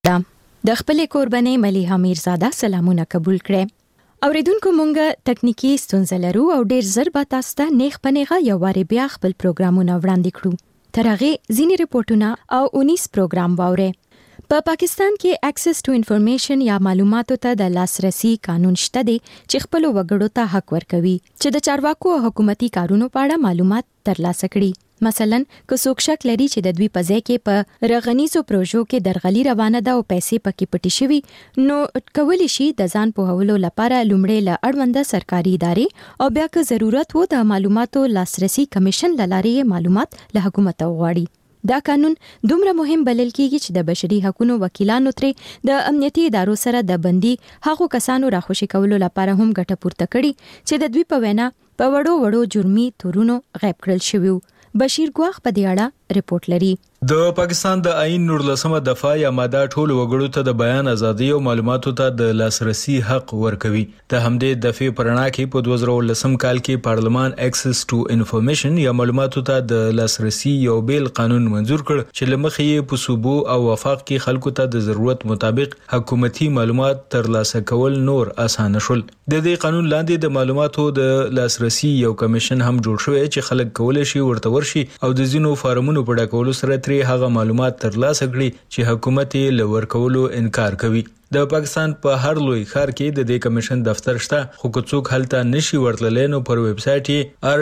X: د خپل قرباني ملیحه میرزاده سلامونه قبول کړئ اوریدونکو مونږه تکنیکی ستونزې لرو او ډیر زر به تاسو ته نیغ پنیغه یو واری بیا خپل پروګرامونه وړاندې کړو ترغه ځینی ریپورتونه او 19 پروګرام واوري په پاکستان کې اکسس ټو انفارمیشن یا معلوماتو ته د لاسرسي قانون شته دی چې خپل وګړو ته حق ورکوي چې د چارواکو او حکومتي کارونو په اړه معلومات ترلاسه کړي مثلا که څوک شک لري چې د دوی په ځای کې په رغنیزو پروژو کې درغلي روانه ده او پیسې پکې پټې شوي نو کولی شي د ځان په هولو لپاره لومړی له اړونده سرکاري ادارې او بیا که ضرورت وو د معلوماتو لاسرسي کمیشن لارې معلومات له حکومت وغواړي دا قانون دومره مهم بلل کیږي چې د بشري حقوقو وکیلانو ترې د امنیتي ادارو سره د بندي هغو کسانو راخوشي کولو لپاره هم ګټه پورته کړي چې د دوی په وینا په وړو جرمي تورونو غیب کړل شوی بشیر ګواخ په دې اړه ریپورت لري
L: د پاکستان د آئین 19مه دفعه یا ماده ټول وګړو ته د بیان ازادي او معلوماتو ته د لاسرسي حق ورکوي د همدې دفعه پرنا کې په 2019 کال کې پارلمان اکسس ټو انفارمیشن یا معلوماتو ته د لاسرسي یو بیل قانون منزور کړ چې لمخې یې په صوبو او وفاق کې خلکو ته د ضرورت مطابق حکومتي معلومات ترلاسه کول نور اسانه شول د دې قانون لاندې د معلوماتو د لاسرسي یو کمیشن هم جوړ شوی چې خلک کولای شي ورته ورشي او د ځینو فارمونو په ډکولو سره هغه معلومات ترلاسه کړي چې حکومت یې لور کولو انکار کوي د پاکستان په هر لوی ښار کې د دې کمیشن دفتر شته خو که څوک هلته نشي ورتللی نو پر ویب سټ یې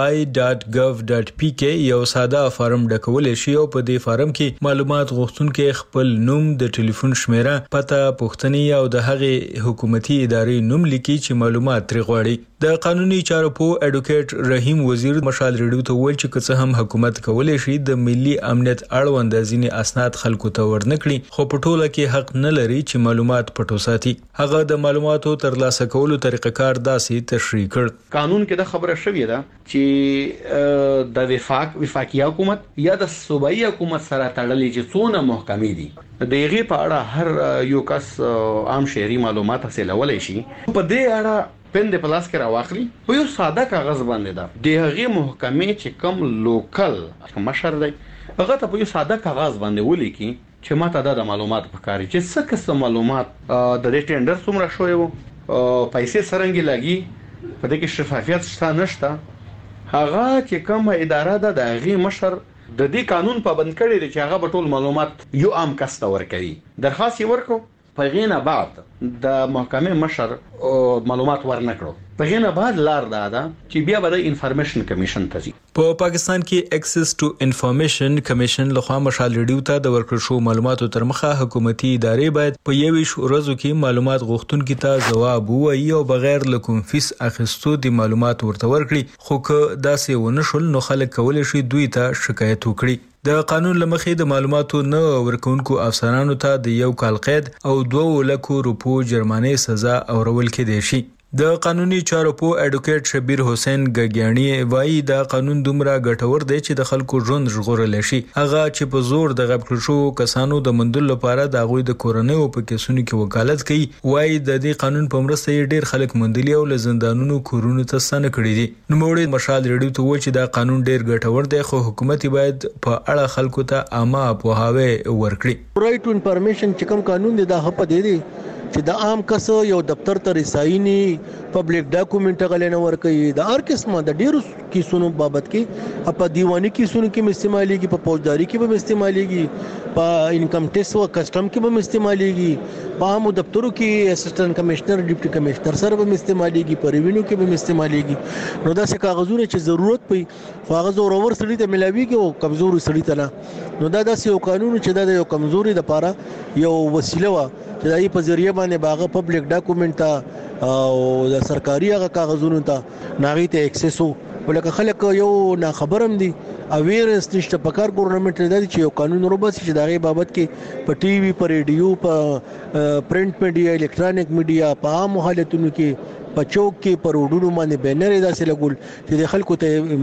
L: rti.gov.pk یو ساده فارم ډکولی شي او په دې فارم کې معلومات غوښتونکي خپل نوم د ټلیفون شمیره پته پوښتنې او د هغې حکومتي ادارې نوم لیکي چې معلومات ترې غواړي د قانوني چارو په اډوکیټ رحیم وزیر مشال ریډیو ته ویل چې که څه هم حکومت کولی شي د ملي امنیت اړوند ځینې اسناد خلکو ته ورنکړي خو په ټوله کې حق نه لري چې معلومات پټو ساتي هغه د معلوماتو ترلاسه کولو طریقه کار داسې تشریح کړ
E: قانون کې د خبره شوې ده چې د وفاقي حکومت یا د صوبایي حکومت سره تړلې چې څونه محکمې دي د یغې په اړه هر یو کس عام شهري معلومات حاصلولای شي په دې اړه پند پلاس کې راوخلی په یو ساده کاغذ باندې ده د هغې محکمې چې کوم لوکل مشر دی هغه ته په یو ساده کاغذ باندې ولیکي چې ماته د معلومات پکاري چې څه قسم معلومات د دې ټینډر څومره شوی وو پیسې سرنګي لګي په دې کې شفافیت شته نشته هغه چې کوم اداره ده د هغې مشر د دې قانون پابند کړي چې هغه به ټول معلومات یو عام کس ته ورکوي درخواست یې ورکړو په غینه بعد د محکمې مشر معلومات ورنکړو په غینه بعد لار ده چې بیا به د انفارمیشن کمیشن ته ځي
L: په پاکستان کې اکسس ټو انفارمیشن کمیشن لخوا مشال ریډیو ته د ورکړل شو معلوماتو تر مخه حکومتي ادارې باید په یوې ورځو کې معلومات غوښتونکو ته ځواب ووایي او بغیر له کوم فیس اخیستو د معلومات ورته ورکړي خو که داسې ونه شول نو خلک کولی شي دوی ته شکایت وکړي د قانون لمخې د معلوماتو نه ورکونکو افسرانو ته د 1 کال قید او 2 لک روپو جرمانه سزا اورول کېدای شي د قانوني چارو په اډوکیټ شبیر حسین ګګیانی وایي دا قانون دومره ګټور دی چې د خلکو ژوند ژغورل شي هغه چې په زور د غیب کړو کسانو د مندل لپاره د غوي د کورنۍ په کیسونو کې وکالت کوي وایي د دې قانون په مرسته ډیر خلک مندلي او له زندانونو کورونو ته ستنه کړي دي نو موږ مشال ریډیو ته وایي چې دا قانون ډیر ګټور دی خو حکومت باید په اړه خلکو ته عامه پوهاوی ورکړي
F: رائټ ټو انفارمیشن چې کوم قانون دی دا هپ دی چې د عام کس یو دفتر ته رسایني پبلک ډاکومېنټ غلنه ورکړي د هر قسمه د ډیرو کیسونو بابت کې په دیوانی کیسونو کې استعماليږي په فوجداري کې به استعماليږي په انکم ټیکس او کسٹم کې به استعماليږي په عام دفترو کې اسسټنټ کمشنر ډیپټي کمشنر سره به استعماليږي په ریوینیو کې به استعماليږي نو دا څه کاغذونه چې ضرورت پي کاغذ او اور سړي ته ملاويږي او کمزوري سړي ته نه نو دا داسې یو قانون چې دا یو کمزوري د لپاره یو وسیله و چې دای په ذریعہ باندې باغه پبلک ډاکومېنټ او د سرکاري هغه کاغذونو ته ناغي ته اکسس ولکه خلک یو نا خبرم دي اویرنس نشته په کار ګورنمنت لري چې یو قانون روبس چې دغه بابت کې په ټي وي په ریډیو په پرنٹ میډیا الکترونیک میډیا په عام حالتونو کې په چوک کې پر وډونو باندې بینر داسې لګول چې د خلکو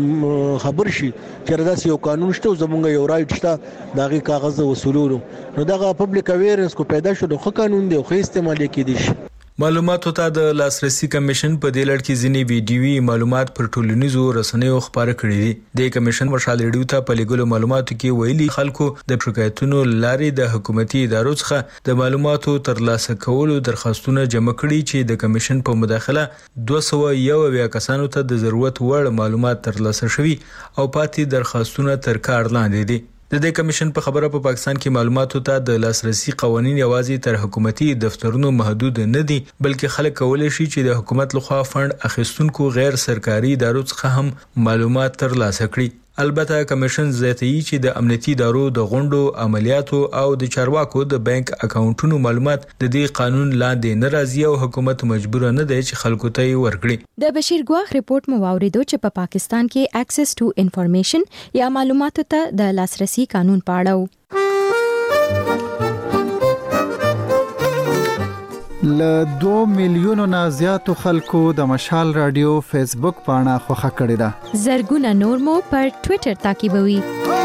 F: ته خبر شي چې داسې یو قانون شته زمونږ یو رائټ شته دغه کاغذ وصولولو نو دغه پبلک اویرنس کو پیدا شو د قانون دی خو استعمال کېدی شي
L: معلوماتو ته د لاسرسي کمیشن په دې لړ کې ځینې ویډیوي معلومات پر ټولنیزو رسنیو خبره کړې دي. د کمیشن مشال ریډیو ته په لګولو معلوماتو کې ویلي خلکو د شکایتونو لارې د حکومتي ادارو څخه د معلوماتو ترلاسه کولو درخواستونه جمع کړي چې د کمیشن په مداخله 201 کسانو ته د ضرورت وړ معلومات ترلاسه شوي او پاتې درخواستونه تر کار لاندې دي. د دې کمیشن په خبره په پاکستان کې معلوماتو ته د لاسرسي قوانين یوازې تر حکومتي دفترونو محدود نه دي بلکې خلک کولای شي چې د حکومت لخوا فند اخیستونکو غیر سرکاري ادارو څخه هم معلومات ترلاسه کړي. البته کمیشن زیاتوي چې د امنیتي ادارو د غونډو عملیاتو او د چارواکو د بانک اکاونټونو معلومات د دې قانون لاندې نه راځي او حکومت مجبور نه دی چې خلکو ته یې ورکړي.
X: د بشیر ګواخ ریپورت مو واوریدو چې په پاکستان کې اکسس ټو انفارمیشن یا معلوماتو ته د لاسرسي قانون پاړو.
U: ل 2 میلیونو نه زیاتو خلکو د مشال رادیو فیسبوک پاڼه خوښه کړې ده.
X: زرګونه نور مو پر ټوئیټر تعقیبوي.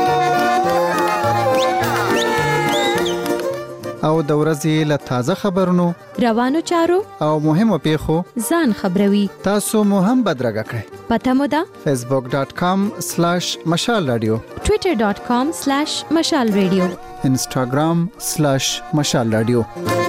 U: او د ورځې له تازه خبرونو
X: روانو چارو
U: او مهمو پیښو
X: ځان خبروي.
U: تاسو مو هم بدرګه کړئ.
X: پته مو ده
U: facebook.com/mashalradio
X: twitter.com/mashalradio
U: instagram/mashalradio.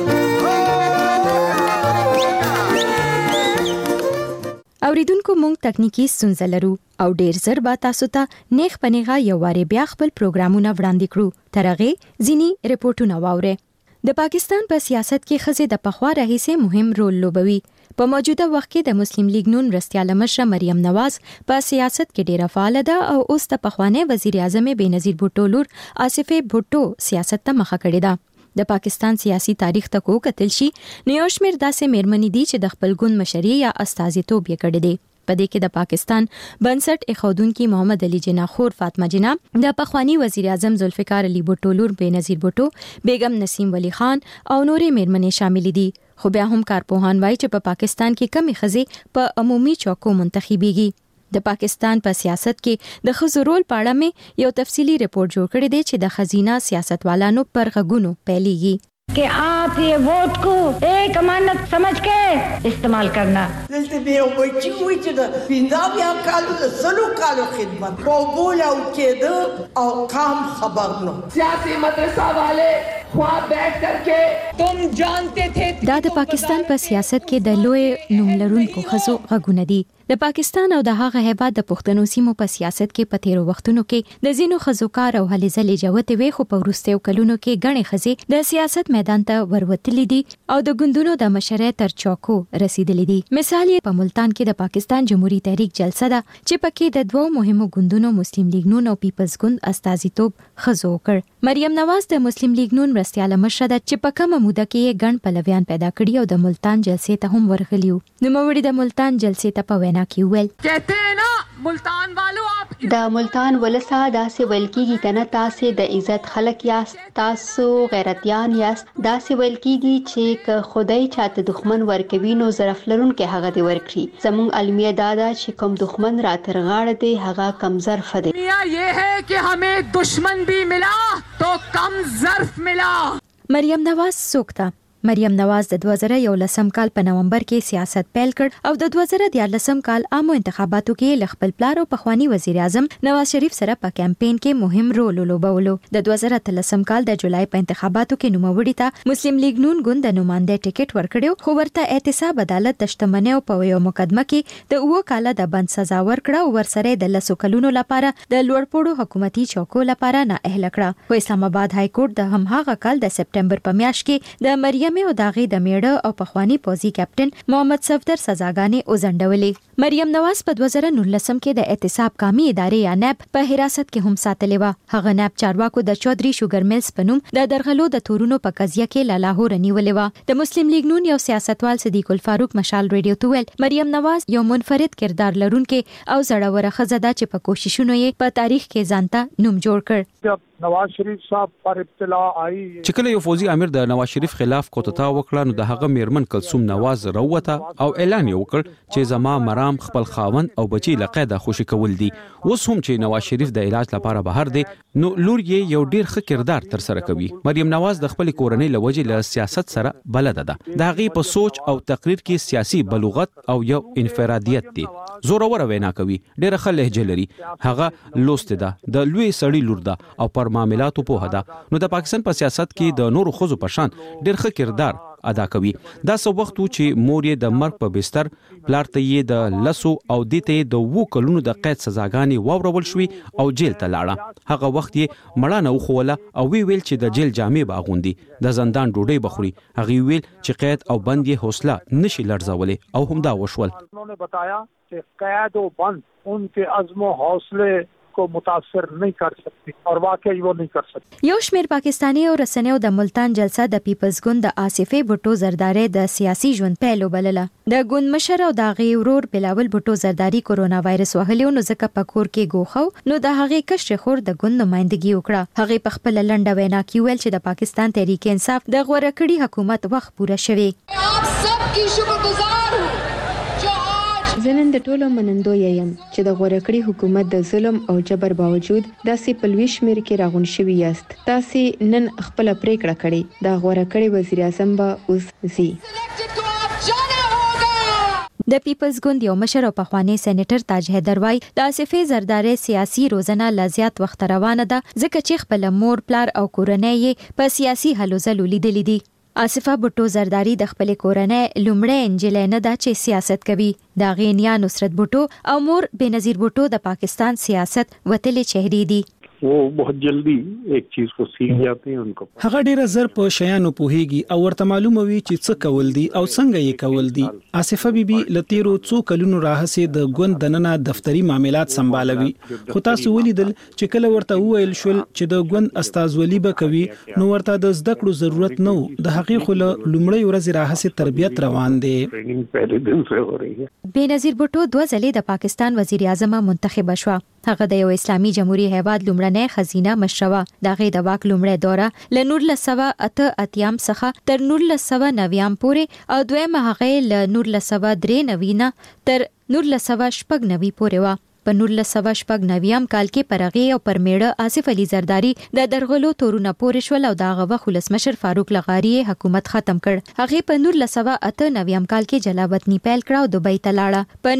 X: اوریدونکو مونږ تکنیکی ستونزه لرو او ډیر زر به تاسو ته نیخ پنیغه یو واره بیا خپل پروګرامونه وړاندې کړو. ترغه ځینی ریپورتونه واوره. د پاکستان په سیاست کې خزه د پخوا راهیسه مهم رول لوبوي. په موجوده وخت کې د مسلم لیگ نون مرستیاله مشر مریم نواز په سیاست کې ډیره فعال ده او اوس د پخوانی وزیر اعظم بېنظیر بوټو لور آصف بوټو سیاست ته مخه کړې ده. د پاکستان سیاسي تاریخ ته کو کتل شي نو یو شمېر داسې میرمنې دي چې د خپل ګوند مشري یا استازیتوب یې کړی دی. په دې کې د پاکستان بنسټ اخودونکو محمد علي جناح خور فاطمه جناح، د پخوانی وزیر اعظم ذوالفقار علي بوټو لور بېنظیر بوټو، بیگم نسیم ولی خان او نورې میرمنې شامل دي. خو بیا هم کارپوهان وایي چې په پاکستان کې کمی ښځې په عمومي چوکو منتخبيږي. د پاکستان په سیاست کې د ښځو رول په اړه مې یو تفصیلی ریپورت جوړ کړی دی چې د خزینه سیاستوالانو پر غږونو پیلېږي
G: कि आप ये वोट को एक अमानत समझ के इस्तेमाल करना.
H: دلته به یو بچی وي چې د 15 کالو د 100 کالو خدمت قبول او کېده او کام خبر نو سیاسي مدرسه والے خواب بیٹھ کر کے تم جانتے تھے.
X: دا د پاکستان په سیاست کې د لوی نوم لرونکو ښځو غږونه دي. د پاکستان او د هغه هیواد د پښتنو سیمو په سیاست کې په تیرو وختونو کې د زینو ښځو کار او هلې ځلې جوته وي، خو په وروستیو کلونو کې غنې ښځې د سیاست میدان ته وروتلې دي او د ګوندونو د مشرۍ تر چوکو رسیدلې دي. مثال یې په ملتان کې د پاکستان جمهوریت تحریک جلسه ده چې پکې د دوو مهمو ګوندونو مسلم لیگ نون او پیپلز ګوند استازیتوب ښځو کړ. مریم نواز د مسلم لیگ نون مرستیاله مشره ده چې په کومه موده کې یې ګڼ پلویان پیدا کړي او د ملتان جلسې ته هم ورغلیو. نوموړي د ملتان جلسې ته په وینا کې ویل
J: د ملتان ولسا داسې ویل کېږي کنه تاسو د عزت خلک یاست، تاسو غیرتيان یاست. داسې ویل کېږي چې که خدای چاته دښمن ورکوي نو ظرف لرونکي هغه دی ورکړي. زموږ المیه دادا چې کوم دښمن را تر غاړه دی هغه کم ظرف دی.
H: یہ ہے کہ ہمیں دشمن بھی ملا تو کم ظرف ملا.
X: مریم نواز سوکتا مریم نواز د 2011 کال په نومبر کې سیاست پیل کړ او د 2014 کال عامو انتخاباتو کې ل خپل پلار او پخوانی وزیر اعظم نواز شریف سره په کمپاین کې مهم رول ولوبولو. د 2013 کال د جولای په انتخاباتو کې نوموړي ته مسلم لیگ نون ګوند د نمائنده ټیکټ ورکړیو، خو ورته احتساب عدالت د شتمنۍ په یو مقدمه کې د 2 کال د بند سزا ورکړه او ورسره د 10 کلونو لپاره د لوړپوړو حکومتي چوکو لپاره نه اهل کړه. خو اسلام آباد های کورټ د هماغه کال د سپټمبر په میاشت کې د مریم او داغي د میړه او پخوانی پوزي کیپټن محمد صفدر سزاګانې وزندولې. مریم نواز په 2019 کې د احتساب کامي ادارې یا نیب په حراست کې هم ساتلې و. هغه نیب چارواکو د چودري شوګر ملز په نوم د درغلو د تورونو په قضیه کې له لاهور نیولې و. د مسلم لیگ نون یو سیاستوال صدیق الفاروق مشال ریډیو ته ویل مریم نواز یو منفرد کردار لرونکي او زړوره ښځه ده چې په کوششونو یې په تاریخ کې ځانته نوم جوړ کړ.
K: जब
I: नवाज शरीफ साहब पर ابتلا आई
K: چې کله یو فوزي امیر د نواز شریف خلاف کوتتا وکړه نو د هغه میرمن کلثوم نواز راوته او اعلان وکړ چې زما مرام خپل خاوند او بچی لقیده خوشی کول دي. اوس هم چې نواز شریف د علاج لپاره بهر دی نو لور یې یو ډیر ښه کردار تر سره کوي. مریم نواز د خپل کورنۍ لوجې له سیاست سره بلد ده. د هغې په سوچ او تقریر کې سیاسي بلوغت او یو انفرادیت دی. زوره وینا کوي، ډیره ښه لهجه لري. هغه لوست ده، د لوی سړی لور ده او پر معاملاتو په هدا. نو د پاکستان په سیاست کې د نورو خزو په شان ډیر ښه کردار ادا کوي. دا څو وخت چې مور یې د مرګ په بستر، پلار ته یې د لسو او دته د 2 کلونو د قید سزاګانې واورول شوې او جیل ته لاړه. هغه وخت یې مړه نه وخوله او ویل چې د جیل جامې باغوندي، د زندان ډوډۍ بخوري. هغه ویل چې قید او بند یې حوصله نشي لړزولې او همدا وشول.
I: उन्होंने बताया कि कैद और बंद उनके अज़्म और हौसले को मुतासर नहीं कर सकती और वाकई वो नहीं कर सकती.
X: یو شمیر پاکستانی او رسنیو د ملتان جلسه د پیپلز ګوند د آصف بوټو زرداری د سیاسي ژوند پیلو بلله. د ګوند مشر او د غي ورور بلاول بوټو زرداری کورونا وایرس وهلیو نو ځکه پکور کې ګوخو نو د هغه کشر خور د ګوند نمائندګي وکړه. هغه په خپل لنډه وینا کې ویل چې د پاکستان تحریک انصاف د غوړه کړي حکومت وخت پوره شوی.
M: आप सबकी शुक्रगुजार हूं.
W: زنن د ټولو منندو یم چې د غوړه کړي حکومت د ظلم او جبر باوجود داسې په لوی شمیر کې راغون شوی یاست. تاسو نن خپل پریکړه کړې د غوړه کړي وزیر اعظم به اوس زی.
X: د پیپلز ګوند یو مشر او پخوانی سېنیټر تاج حیدر وای د آصف زرداری سیاسي روزنه لزیات وخت روانه ده ځکه چې خپل مور، پلار او کورنۍ په سیاسي هلو ځلو لیدلې دي. آصفه بوټو زرداری د خپل کورنۍ لومړی انجلۍ نه ده چې سیاست کوي. د غینیا نصرت بوټو او مور بنظیر بوټو د پاکستان سیاست وتلې چهرې دي.
N: वो बहुत जल्दी एक चीज को सीख जाते हैं उनको.
Y: هغه ډیره زر په شیانو پوهیږي او ورته معلومه وي چې څه کول دي او څنګه یې کول دي. آصفه بیبي لتیرو څو کلونو راهسه د ګوند دننه دفتری معاملات سمبالوي. خو تاسو ولیدل چې کله ورته ویل شول چې د ګوند استازولي به کوي نو ورته د زده کړو ضرورت نه و. د هغې خو لومړی ورځ راهسه تربیت روان دي.
X: بنظیر بوټو 2 ځلې د پاکستان وزیر اعظم منتخب شو. هغه د یو اسلامي جمهوریت هیواد لومړنۍ خزینه مشروه. د غي د واک لومړی دوره ل 1988 څخه تر 1990 پورې او دویمه هغه ل 1993 تر 1999 پورې و. په 1999 کال کې پرغه او پرمیړه آصف علي زرداری د درغلو تورونه پورې شول او دغه وخت ولسمشر فاروق لغاری حکومت ختم کړ. هغه په 1998 کال کې جلاوطنی پیل کړ او دوبۍ ته لاړه. په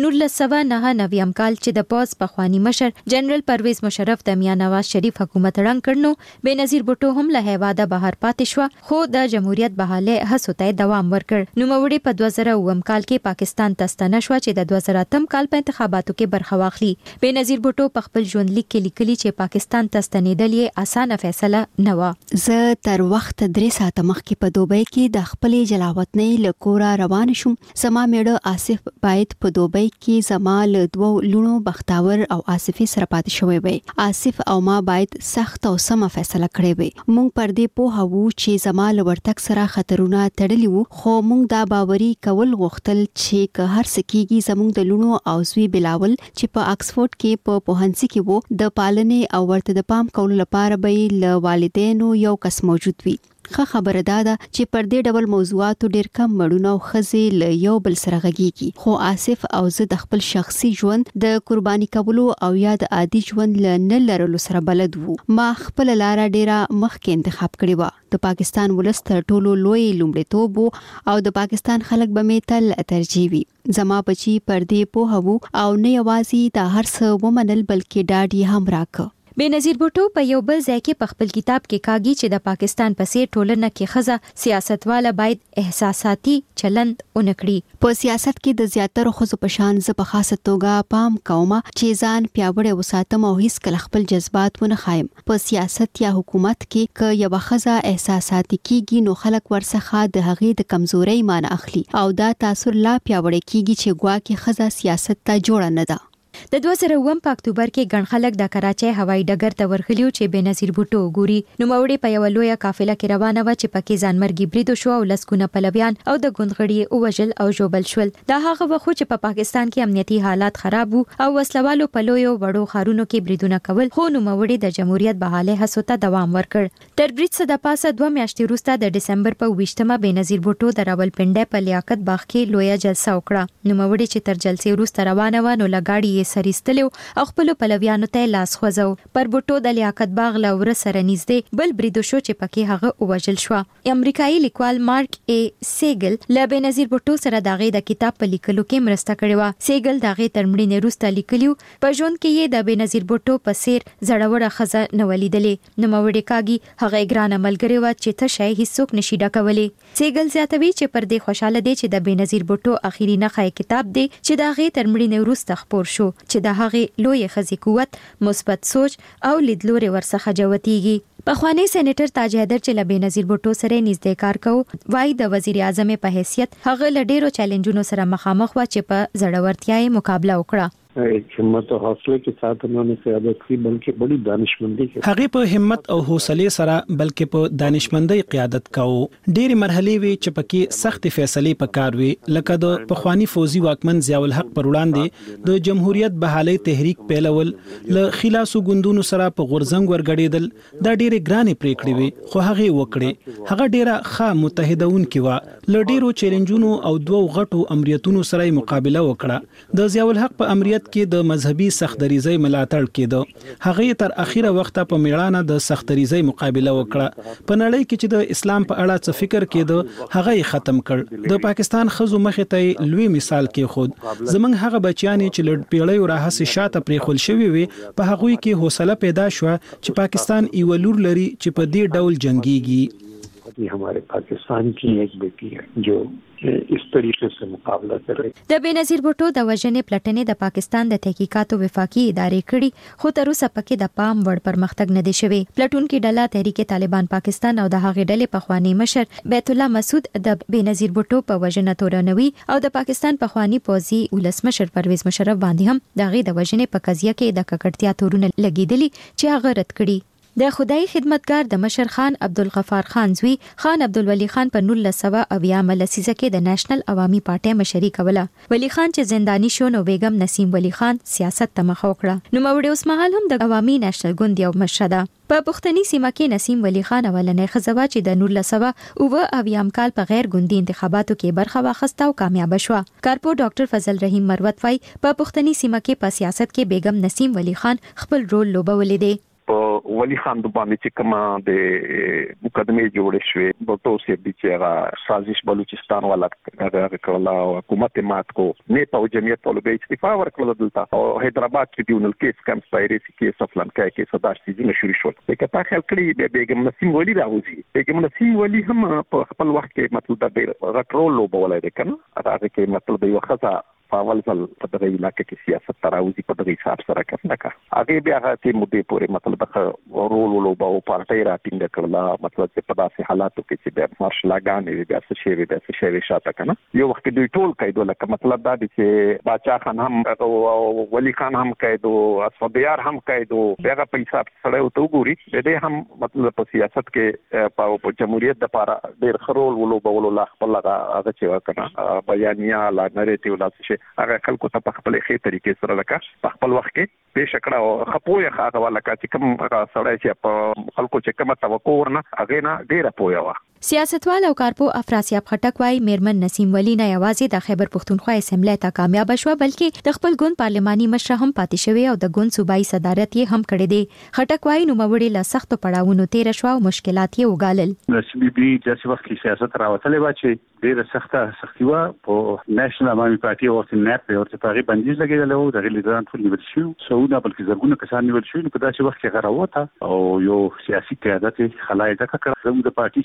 X: 1999 کال چې د پاس پخوانی مشر جنرال پرویز مشرف د میاں نواز شریف حکومت رنګ کړنو بنظیر بوټو هم له هیواده بهر پاتې شو خو د جمهوریت بحاله هڅو ته دوام ورکړ. نو موري په 2009 کال کې پاکستان ته ستنه شو چې د 2008 کال په انتخاباتو کې برخه واخلي. بنظیر بوټو په خپل ژوند لیک کې لیکلي چې پاکستان ته ستنېدل یې اسانه فیصله نه و.
J: زه تر وخت 3 ساعت مخکې په دوبۍ کې د خپلې جلاوطنۍ له کوره روان شوم. زما میړه آصف باید په دوبۍ کې زما له 2 لونو بختاور او آصفي سره پاتې شوی وي. آصف او ما باید سخت او سمه فیصله کړې وي. مونږ پر دې پوه وو چې زما له ورتک سره خطرونه تړلي وو خو مونږ دا باوري کول غوښتل چې که هر څه کېږي زموږ د لونو او زوی بلاول چې په آکسفورد کې په پوهنځي کې وو د پالنې او ورته د پام کولو لپاره به له والدینو یو کس موجود وي. ښه خبره ده چې پر دې ډول موضوعاتو ډیر کم مړونه او خزې له یو بل سره غږیږي. خو آصف او زه د خپل شخصي ژوند د قرباني کولو او یا د عادي ژوند نه لرلو سره بلد وو. ما خپل لار ډیره مخکې انتخاب کړې و. د پاکستان ولس تر ټولو لوی لومړیتوب او د پاکستان خلک به مې تل ترجیح وي. زما بچي پر دې پوه وو او نه یوازې د هر څه ومنل بلکې ډاډ یې هم راکړ.
X: بنظیر بوټو په یو بل ځای کې په خپل کتاب کې کاږي چې د پاکستان په څیر ټولنه کې ښځه سیاستواله باید احساساتي چلند ونکړي.
J: په سیاست کې د زیاتره ښځو په شان زه په خاصه توګه پام کوم چې ځان پیاوړی وساتم او هیڅ کله خپل جذبات ونه خایم. په سیاست یا حکومت کې که یو ښځه احساساتي کیږي نو خلک ورڅخه د هغې د کمزورۍ معنی اخلي او دا تاثر لا پیاوړی کیږي چې ګواکې ښځه سیاست ته جوړه نه ده.
X: د 2009 په اکتوبر کې ګڼ خلک د کراچۍ هوایي ډګر ته ورغلیو چې بېنظیر بوټو وګوري. نو موري په یو لویه قافله کې روانه و چې پکې ځانمرګي برید شو او لسکونه پلویان او د ګوندغړي اوجل او جوبل شول. دا هغه وخت چې په پاکستان کې امنیتي حالات خراب وو او وسلوالو په لویو وړو خارونو کې بریدونه کول، خو نو موري د جمهوریت بحاله هڅو ته دوام ورکړ. تر برید څخه د پاسه 2 میاشتې وروسته د دسمبر په 20مه بېنظیر بوټو د راولپنډۍ په لیاقت باغ کې لویه جلسه وکړه. نو موري چې تر جلسې وروسته روانه و نو لګاړي یې سریستلو او خپل پلویانو ته لاس خوځو. پر بوټو د لیاقت باغ لور سره نږدې بل برید شو چې پکې هغه اوجل شو. امریکایي لیکوال مارک ای سیګل له بېنظیر بوټو سره دغه د کتاب په لیکلو کې مرسته کړې و. سیګل دغه تر مړینې وروسته لیکلیو په ژوند کې یې د بېنظیر بوټو په څیر زړوره خزه نه ولیدلې. نو موري کاږي هغه ګرانه ملګری و چې ته شای هیڅوک نشي ډکولی. سیګل زیاتوي چې پر دې خوشاله دی چې د بېنظیر بوټو اخیری نخای کتاب دی چې د هغې تر مړینې وروسته خپور شو چې د هغې لوی ښځې قوت، مثبت سوچ او لیدلوري ورڅخه جوتیږي. پخوانی سېنیټر تاج حیدر چې له بېنظیر بوټو سره نږدې کار کوو، وایي د وزیر اعظم په حیثیت هغه له ډېرو چیلنجونو سره مخامخ و چې په زړورتیا یې مقابله وکړه.
N: همت او حوصله के साथ उन्होंने قیادت की बल्कि बड़ी दानिशमंदी के
Y: هغه په همت او حوصله سره بلکې په دانشمندۍ قیادت کاوه. ډېری مرحلې وی چې پکې سخت فیصلې پکار وی، لکه د پخوانی فوزي واکمن ضیاء الحق پر وړاندې د جمهوریت بحالي تحریک پیلول، له خلاصو ګوندونو سره په غورځنګ ورګړېدل. دا ډېرې ګرانې پریکړې وی خو هغه وکړې. هغه ډېره ښه متحدونکې و، له ډېرو چیلنجونو او دوه غټو امریتونو سره مقابله وکړه. د ضیاء الحق په امریت کې د مذهبي سختدریزۍ ملاتړ کېده. هغه تر اخیره وخت په میړانه د سختدریزۍ مقابله وکړه. په نړۍ کې چې د اسلام په اړه څه فکر کېده هغه یې ختم کړ. د پاکستان خزو مخې ته لوی مثال کې خود زمنګ هغه بچیان چې لړ پیړۍ راهسې شاته پریخول شوی وي، په هغه کې حوصله پیدا شو چې پاکستان یو لور لري چې په دې ډول جنگيږي.
N: हमारे पाकिस्तान की एक बेटी है जो इस तरीके से मुकाबला कर रही.
X: د بېنظیر بوټو د وژنې پلټنې د پاکستان د تحقیقاتو وفاقي ادارې کړي، خو تر اوسه پکې د پام وړ پرمختګ نه دی شوی. پلټونکو ډله تحریک طالبان پاکستان او د هغې ډلې پخوانی مشر بیت الله مسعود د بېنظیر بوټو په وژنه تورنوي او د پاکستان پخوانی پوځي ولسمشر پرویز مشرف باندې هم د هغې د وژنې په قضیه کې د ککړتیا تورونه لګیدلي چې هغه رد کړي. د خدای خدمتګار د مشر خان عبدالغفار خان زوی خان عبدالولي خان په 1980 لسیزه کې د نېشنل عوامي پارټۍ مشري کوله. ولی خان چې زنداني شو نو بیگم نسیم ولی خان سیاست ته مخ وکړه. نو موري اوس مهال هم د عوامي نېشنل ګوند یو مشر ده. په پښتني سیمه کې نسیم ولی خان اولنې خزوا چې د 1980 کال په غیر ګوندي انتخاباتو کې برخه واخیسته او کامیاب شوه. کارپو ډاکټر فضل رحیم مروت وايي په پښتني سیمه کې په سیاست کې بیگم نسیم ولی خان خپل رول لوبولې دی.
O: ولی خان د باندې چې کومه د مقدمه جوړې شوې بوټو سي بي چې هغه سازش بلوچستان والا هغه کولا او حکومت مات کو نیټ او جمعیت ټول به استعفا ورکړل دلته او حیدرآباد ټریبیونل کیس کنسپایرسي کیس افلان کې صدر سيزونه شروع شول. لکه تا خیال کړی بیگم نسیم ولی راوځي. بیگم نسیم ولی هم په خپل وخت کې مطلب د ډېر رول لوبولای دی کنه. هغه کې مطلب یو خزه اول ځل په دغه علاقې کې سیاست تراوزی په دغه حساب سره کړنه هغه بیا هغه مودې پورې مطلب رول ولوباو پارټي راټینګ کړلا. مطلب چې په داسې حالاتو کې چې د مارشلاګانې بیا څه شي شاته کنه یو وخت دوی ټول قیدو لکه مطلب دا چې باچا خان هم او ولی خان هم قیدو، اسفدیار هم قیدو. هغه په حساب سره او تو ګوري د دې هم مطلب په سیاست کې په جمهوریت د لپاره ډېر خرول ولوباو لا خپل هغه چې وکنه بیانیه لا نریټیو لا څه هغه خلکو ته په خپل خې طریقې سره لکه په خپل وخت کې پیش کړه او خپوی هغه ولکه چې کوم سړی چې په خلکو چې کومه توقع ورنه هغه نه ډیره پوهه وا.
X: سیاستوال او کارپو افراسیاب خټک وايي میرمن نسیم ولی نه یوازې د خیبر پښتونخوا اسمبلی ته کامیاب شو بلکې د خپل ګوند پارلماني مشر هم پاتې شوی او د ګوند صوبایي صدارت یې هم کړی دی. خټک وايي نو موري له سخت پړاوونو تیر شو او مشکلات یې وګالل.
N: نسبی بي چې وخت کې سیاست راوتلې و چې ډیره سختي و په نېشنل عوامي پارټي او نېپ او په هغه بندیز لګیدل او د لیدران ټول نیول شو. سعودي بلکې زرګونه کسان نیول شو. په داسې وخت کې غراوته او یو سیاسي قیادت خلای ځکه کړ. زموږ د پارټي چې و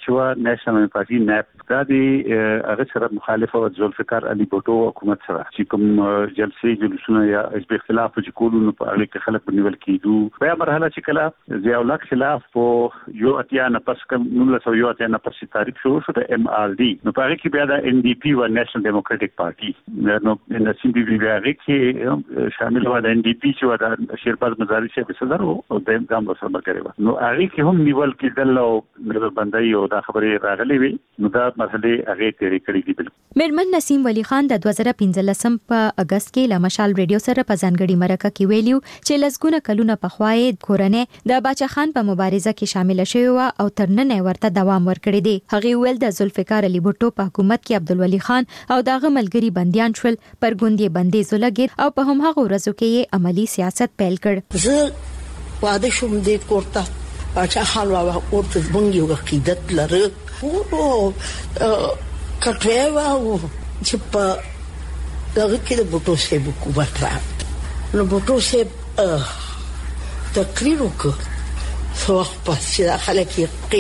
N: نېشنل پارټي ناپ دا دی هغه سره مخالفه ذوالفقار علي بوټو حکومت سره چې کوم جلسې جلوسونه یا حزب اختلاف چې کولونو په اړه کې خلک نیول کېدو بیا مرحله چې کله ضیاء الحق خلاف په یو اتیا نه پس کوم 1980 نه پس تاریخ شروع شو د MRD نو په هغه کې بیا د NDP و نېشنل ډیموکراټک پارټي نو نسیم بي بیا هغه کې شامل و د NDP چې و د شیرپاز مزاري چې صدر او د امام سره مرګره نو هغه کې هم نیول کېدل او نظر بندي او دا خبرې راغلي وي نو دا مسلې هغه تیری کړې دي.
X: میرمن نسیم ولی خان د 2015 په اگست کې له مشال ریډیو سره په ځانګړي مرکه کې ویلیو چې لسګونه کلونه پخوای کورنۍ د باچا خان په مبارزه کې شامل شوی و او تر نن ورته دوام ورکړی دی. هغه ویل د ذوالفقار علي بوټو په حکومت کې عبدالولي خان او دغه ملګری بنديان شول پر ګوندې بندیز ولګید او په همغه ورځو کې عملی سیاست پیل کړ.
H: زه واده شوم د کوړتا باچا خان وا ورته بنګي وقیدت لره او کټوي او چې په دغه کې د بوټو سه حکومت را نو بوټو سه تقریر وکړ سو په خلک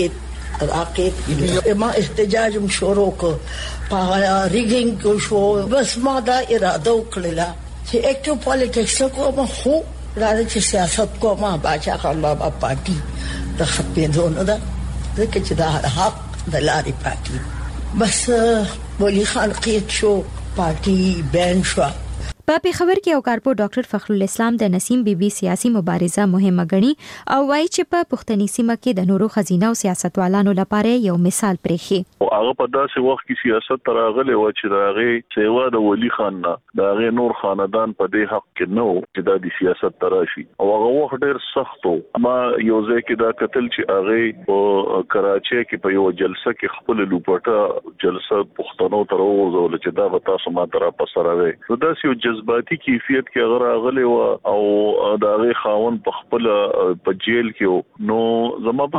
H: کې راکې ما احتجاج شروع کړ په ریګینګ کو شو بس ما دا اراده وکړه چې اکټیو پالیټکس کوم خو راځي چې سیاست کوم باچا خان بابا پارټي د خپېدو نه ده ځکه چې دا حق د لارې پارټي بس ولی خان قید شو پارټي بین شو.
X: په پیښور کې او کارپو ډاکټر فخر الاسلام د نسیم بیبي سیاسي مبارزه مهمه ګڼي او وايي چې په پښتني سیمه کې د نورو خزینه او سیاستوالانو لپاره یو مثال پرېخي.
P: هغه په داسې وخت کې سیاست تراغله و چې داغه سیوا د ولی خان نه داغه نور خاندان په دې حق کې نو چې د سیاست تراشي او هغه وخت ډېر سخت و ما یو ځای کې دا قتل چې هغه په کراچي کې په یو جلسه کې خپل لوپټه جلسه پښتنو تر وځول چې دا وتا سما تر پسراوي نو دا یو جذباتي کیفیت کې هغه راغلی و او داغه خاون په خپل په جیل کې نو زما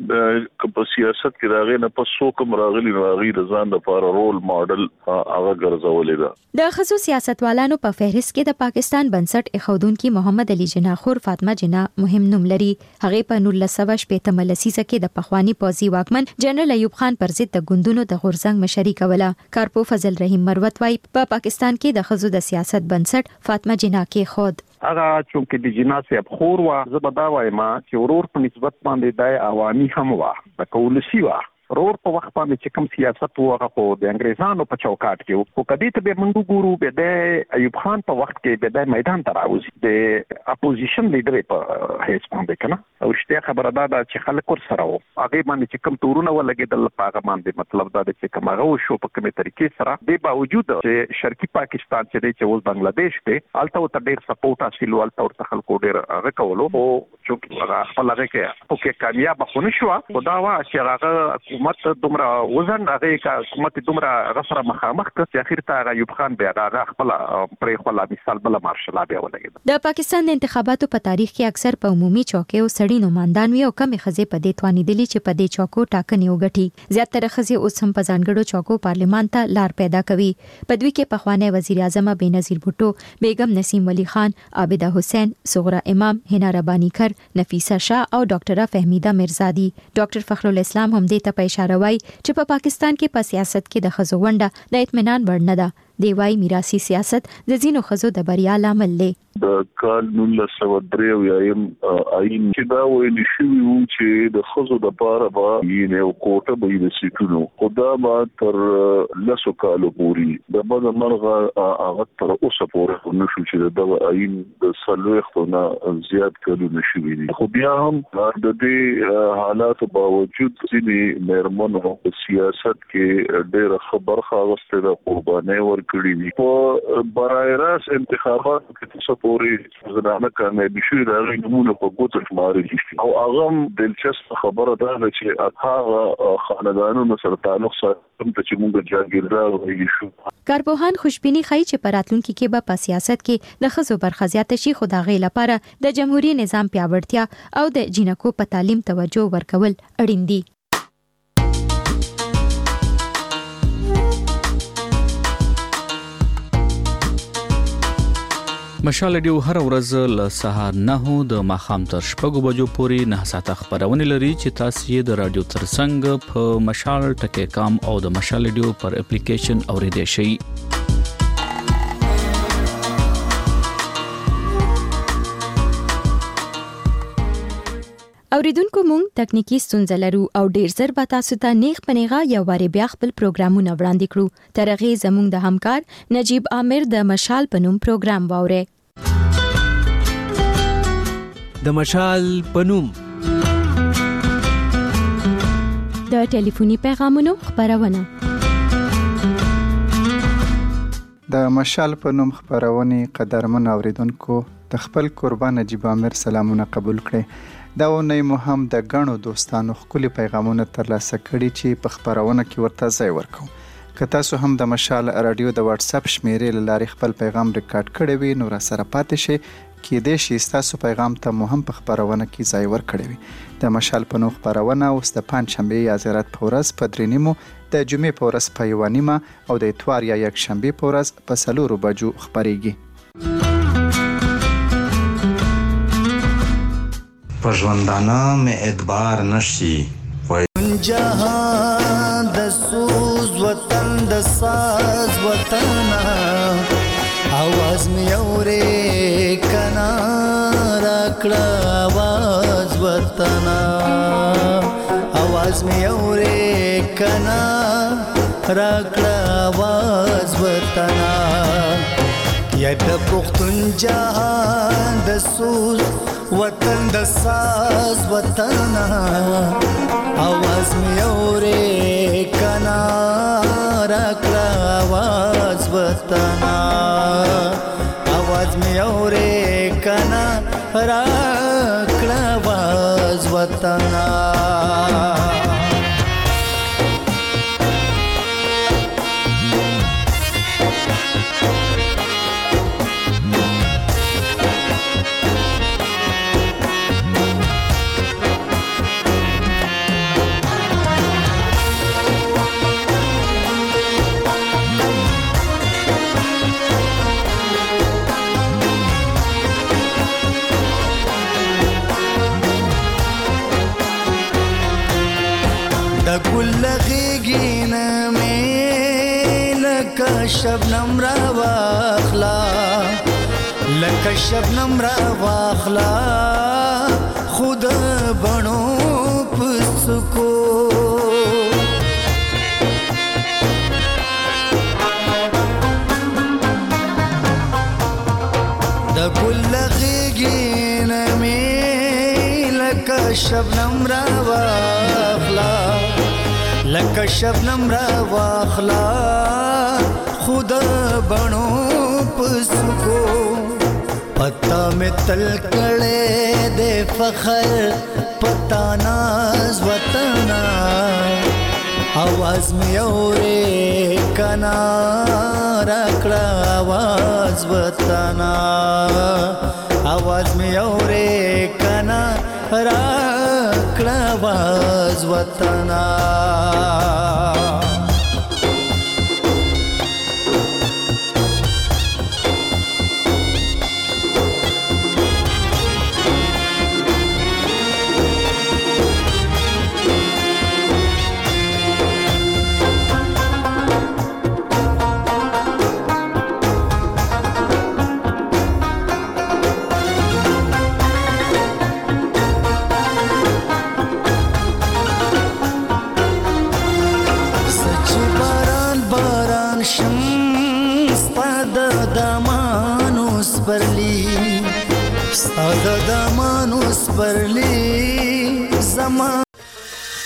P: په سیاست کې داغه نه په سو کوم راغلی راغی د ځان لپاره رول ماډل هغه ګرځولې ده.
X: د خصوصي سیاستوالانو په فهرست کې د پاکستان بنسټ اخودونکو محمد علي جناح خور فاطمه جناح مهم نوم لري. هغه په 1918 ملسیزه کې د پخوانی پوځي واکمن جنرال ایوب خان پر ضد د ګوندونو د غورځنګ مشري کوله. کارپو فضل رحیم مروت وايي په پاکستان کې د خصوصي د سیاست بنسټ فاطمه جناح کې خود
O: هغه چې د جناح صاحب خور وا زبدا وایم چې ورور په نسبت باندې د عوامي هم وا د کولسی وا رور په وخت باندې چې کوم سیاست وغه خو د انګريزانو په چوکاټ کې او کدی ته به موږ ګورو به د ایوب خان په وخت کې د میدان ته راوځي د اپوزیشن لیډر په هیڅ باندې کنه او شته خبره ده چې خلک ور سره وو هغه باندې چې کوم تورونه ولګیدل په هغه باندې مطلب دا چې کوم هغه شو په کومه طریقې سره د باوجود چې شرقي پاکستان چې اوس بنگلاديش ته الته ته ډیر سپورټ حاصل ولته ورته خلکو ډیر هغه کولو او چې هغه خپل هغه کې کامیاب خونه شو خدا وا چې هغه حکومت دومره وزن هغه حکومت دومره غسر مخامخ چې اخر ته ایوب خان بیا هغه خپل پرې خپل مثال بل مارشل بیا ولګید.
X: د پاکستان د انتخاباتو په تاریخ کې اکثر په عمومي چوکیو سړی نمائندان وي او کم خزې په دې توانیدلې چې په دې چوکو ټاکنې وګټي. زیاتره خزې اوس هم په ځانګړو چوکو پارلمان ته لار پیدا کوي. په دوی کې پخوانی وزیر اعظم بېنظیر بوټو، بیگم نسیم ولی خان، عابده حسین، صغرا امام، حنا ربانی کر، نفیسه شاه او ډاکټره فهمیده مرزادي. ډاکټر فخر الاسلام هم دې ته په اشاره وایي چې په پاکستان کې په سیاست کې د خزو ونډه د اطمینان وړ نه ده. دی وايي میراثي سیاست د ځینو خزو د بریا لامل دی.
P: د کال 1903 یایم آئین چې دا ویل شوی و چې د خزو د پاره به یو کوټه به د سیټونو خدا ما تر لسو کالو پورې د بده مرغه هغه تر اوسه پورې نشو چې د آئین د سلوختونه زیات کړو نشوي دي. خو بیا هم د دې حالات باوجود چې مېرمنو په سیاست کې ډېر خبر خاصه د قرباني ورکړي دي. په برای راس انتخابات کې څه پورې زنانه کامیابي شوې د هغې نومونه په ګوتو شمارل شي او هغه هم دلچسپه خبره ده چې هغه خاندانونو سره تعلق ساتم ته چې موږ جاګیردار ویل شو.
X: کارپوهان خوشبیني ښیي چې په راتلونکي کې به په سیاست کې د ښځو برخه زیاته شي، خو د هغې لپاره د جمهوریت نظام پیاوړتیا او د جینکو په تعلیم توجه ورکول اړین دي.
K: مشال ډیو هر ورځ له سهار 9 د ماخام تر شپږو بجو پورې 9 ساعته خبرونه لري چې تاسو یې د رادیو ترڅنګ په مشال ټکی کام او د مشال ډیو پر اپلیکیشن اوریدئ شئ.
X: اوریدونکو مونږ تکنیکی ستونزې لرو او ډیر زر به تاسو ته نیغ پنیغه یو واری بیا خپل پروګرامونه وړاندې کړو. تر هغه زموږ د همکار نجیب عامر د مشال پنوم پروګرام واوري.
A: د مشال پنوم
X: د ټلیفوني پیغامونو خبرونه.
U: د مشال پنوم خبرونه قدرمن اوریدونکو د خپل قربان نجیب عامر سلامونه قبول کړئ. دا ونی مو هم د غنو دوستانو خپل پیغامونه ترلاسه کړي چې په خبرونه کې ورته ځای ورکو. که تاسو هم د مشال رادیو د واتس اپ شمیرې لاري خپل پیغام ریکارډ کړی وي نو را سره پاتې شي کې د شي تاسو پیغام ته مو هم په خبرونه کې ځای ورکړی وي. د مشال په نو خبرونه اوس د پنځشنبه یا زیارت پورس په درینیمو د جمعې پورس په یوانیمه او د اتوار یا یک شنبه پورس په 4 بجو خبريږي.
Q: پژوندانه مې اعتبار نشي جهان د سوز وطن د ساز وطن आवाज مې اورې کنا راکړه आवाज وطن आवाज مې اورې کنا راکړه आवाज وطن یا د پختون جهان د سوز وطن د ساز وطن आवाज مې اورې کنا راکړه आवाज وطن आवाज مې اورې کنا راکړه आवाज وطن. شبنم را واخلا لکه شبنم را واخلا خود بنو پسکو د ګل غیګین می لکه شبنم را واخلا لکه شبنم را واخلا خود بنو پسکو پتا میں تل کڑے دے فخر پتا ناز وطن आवाज میں اورے کنا راکڑا आवाज وطن आवाज میں اورے کنا راکڑا आवाज وطن. د دمانوس پرلی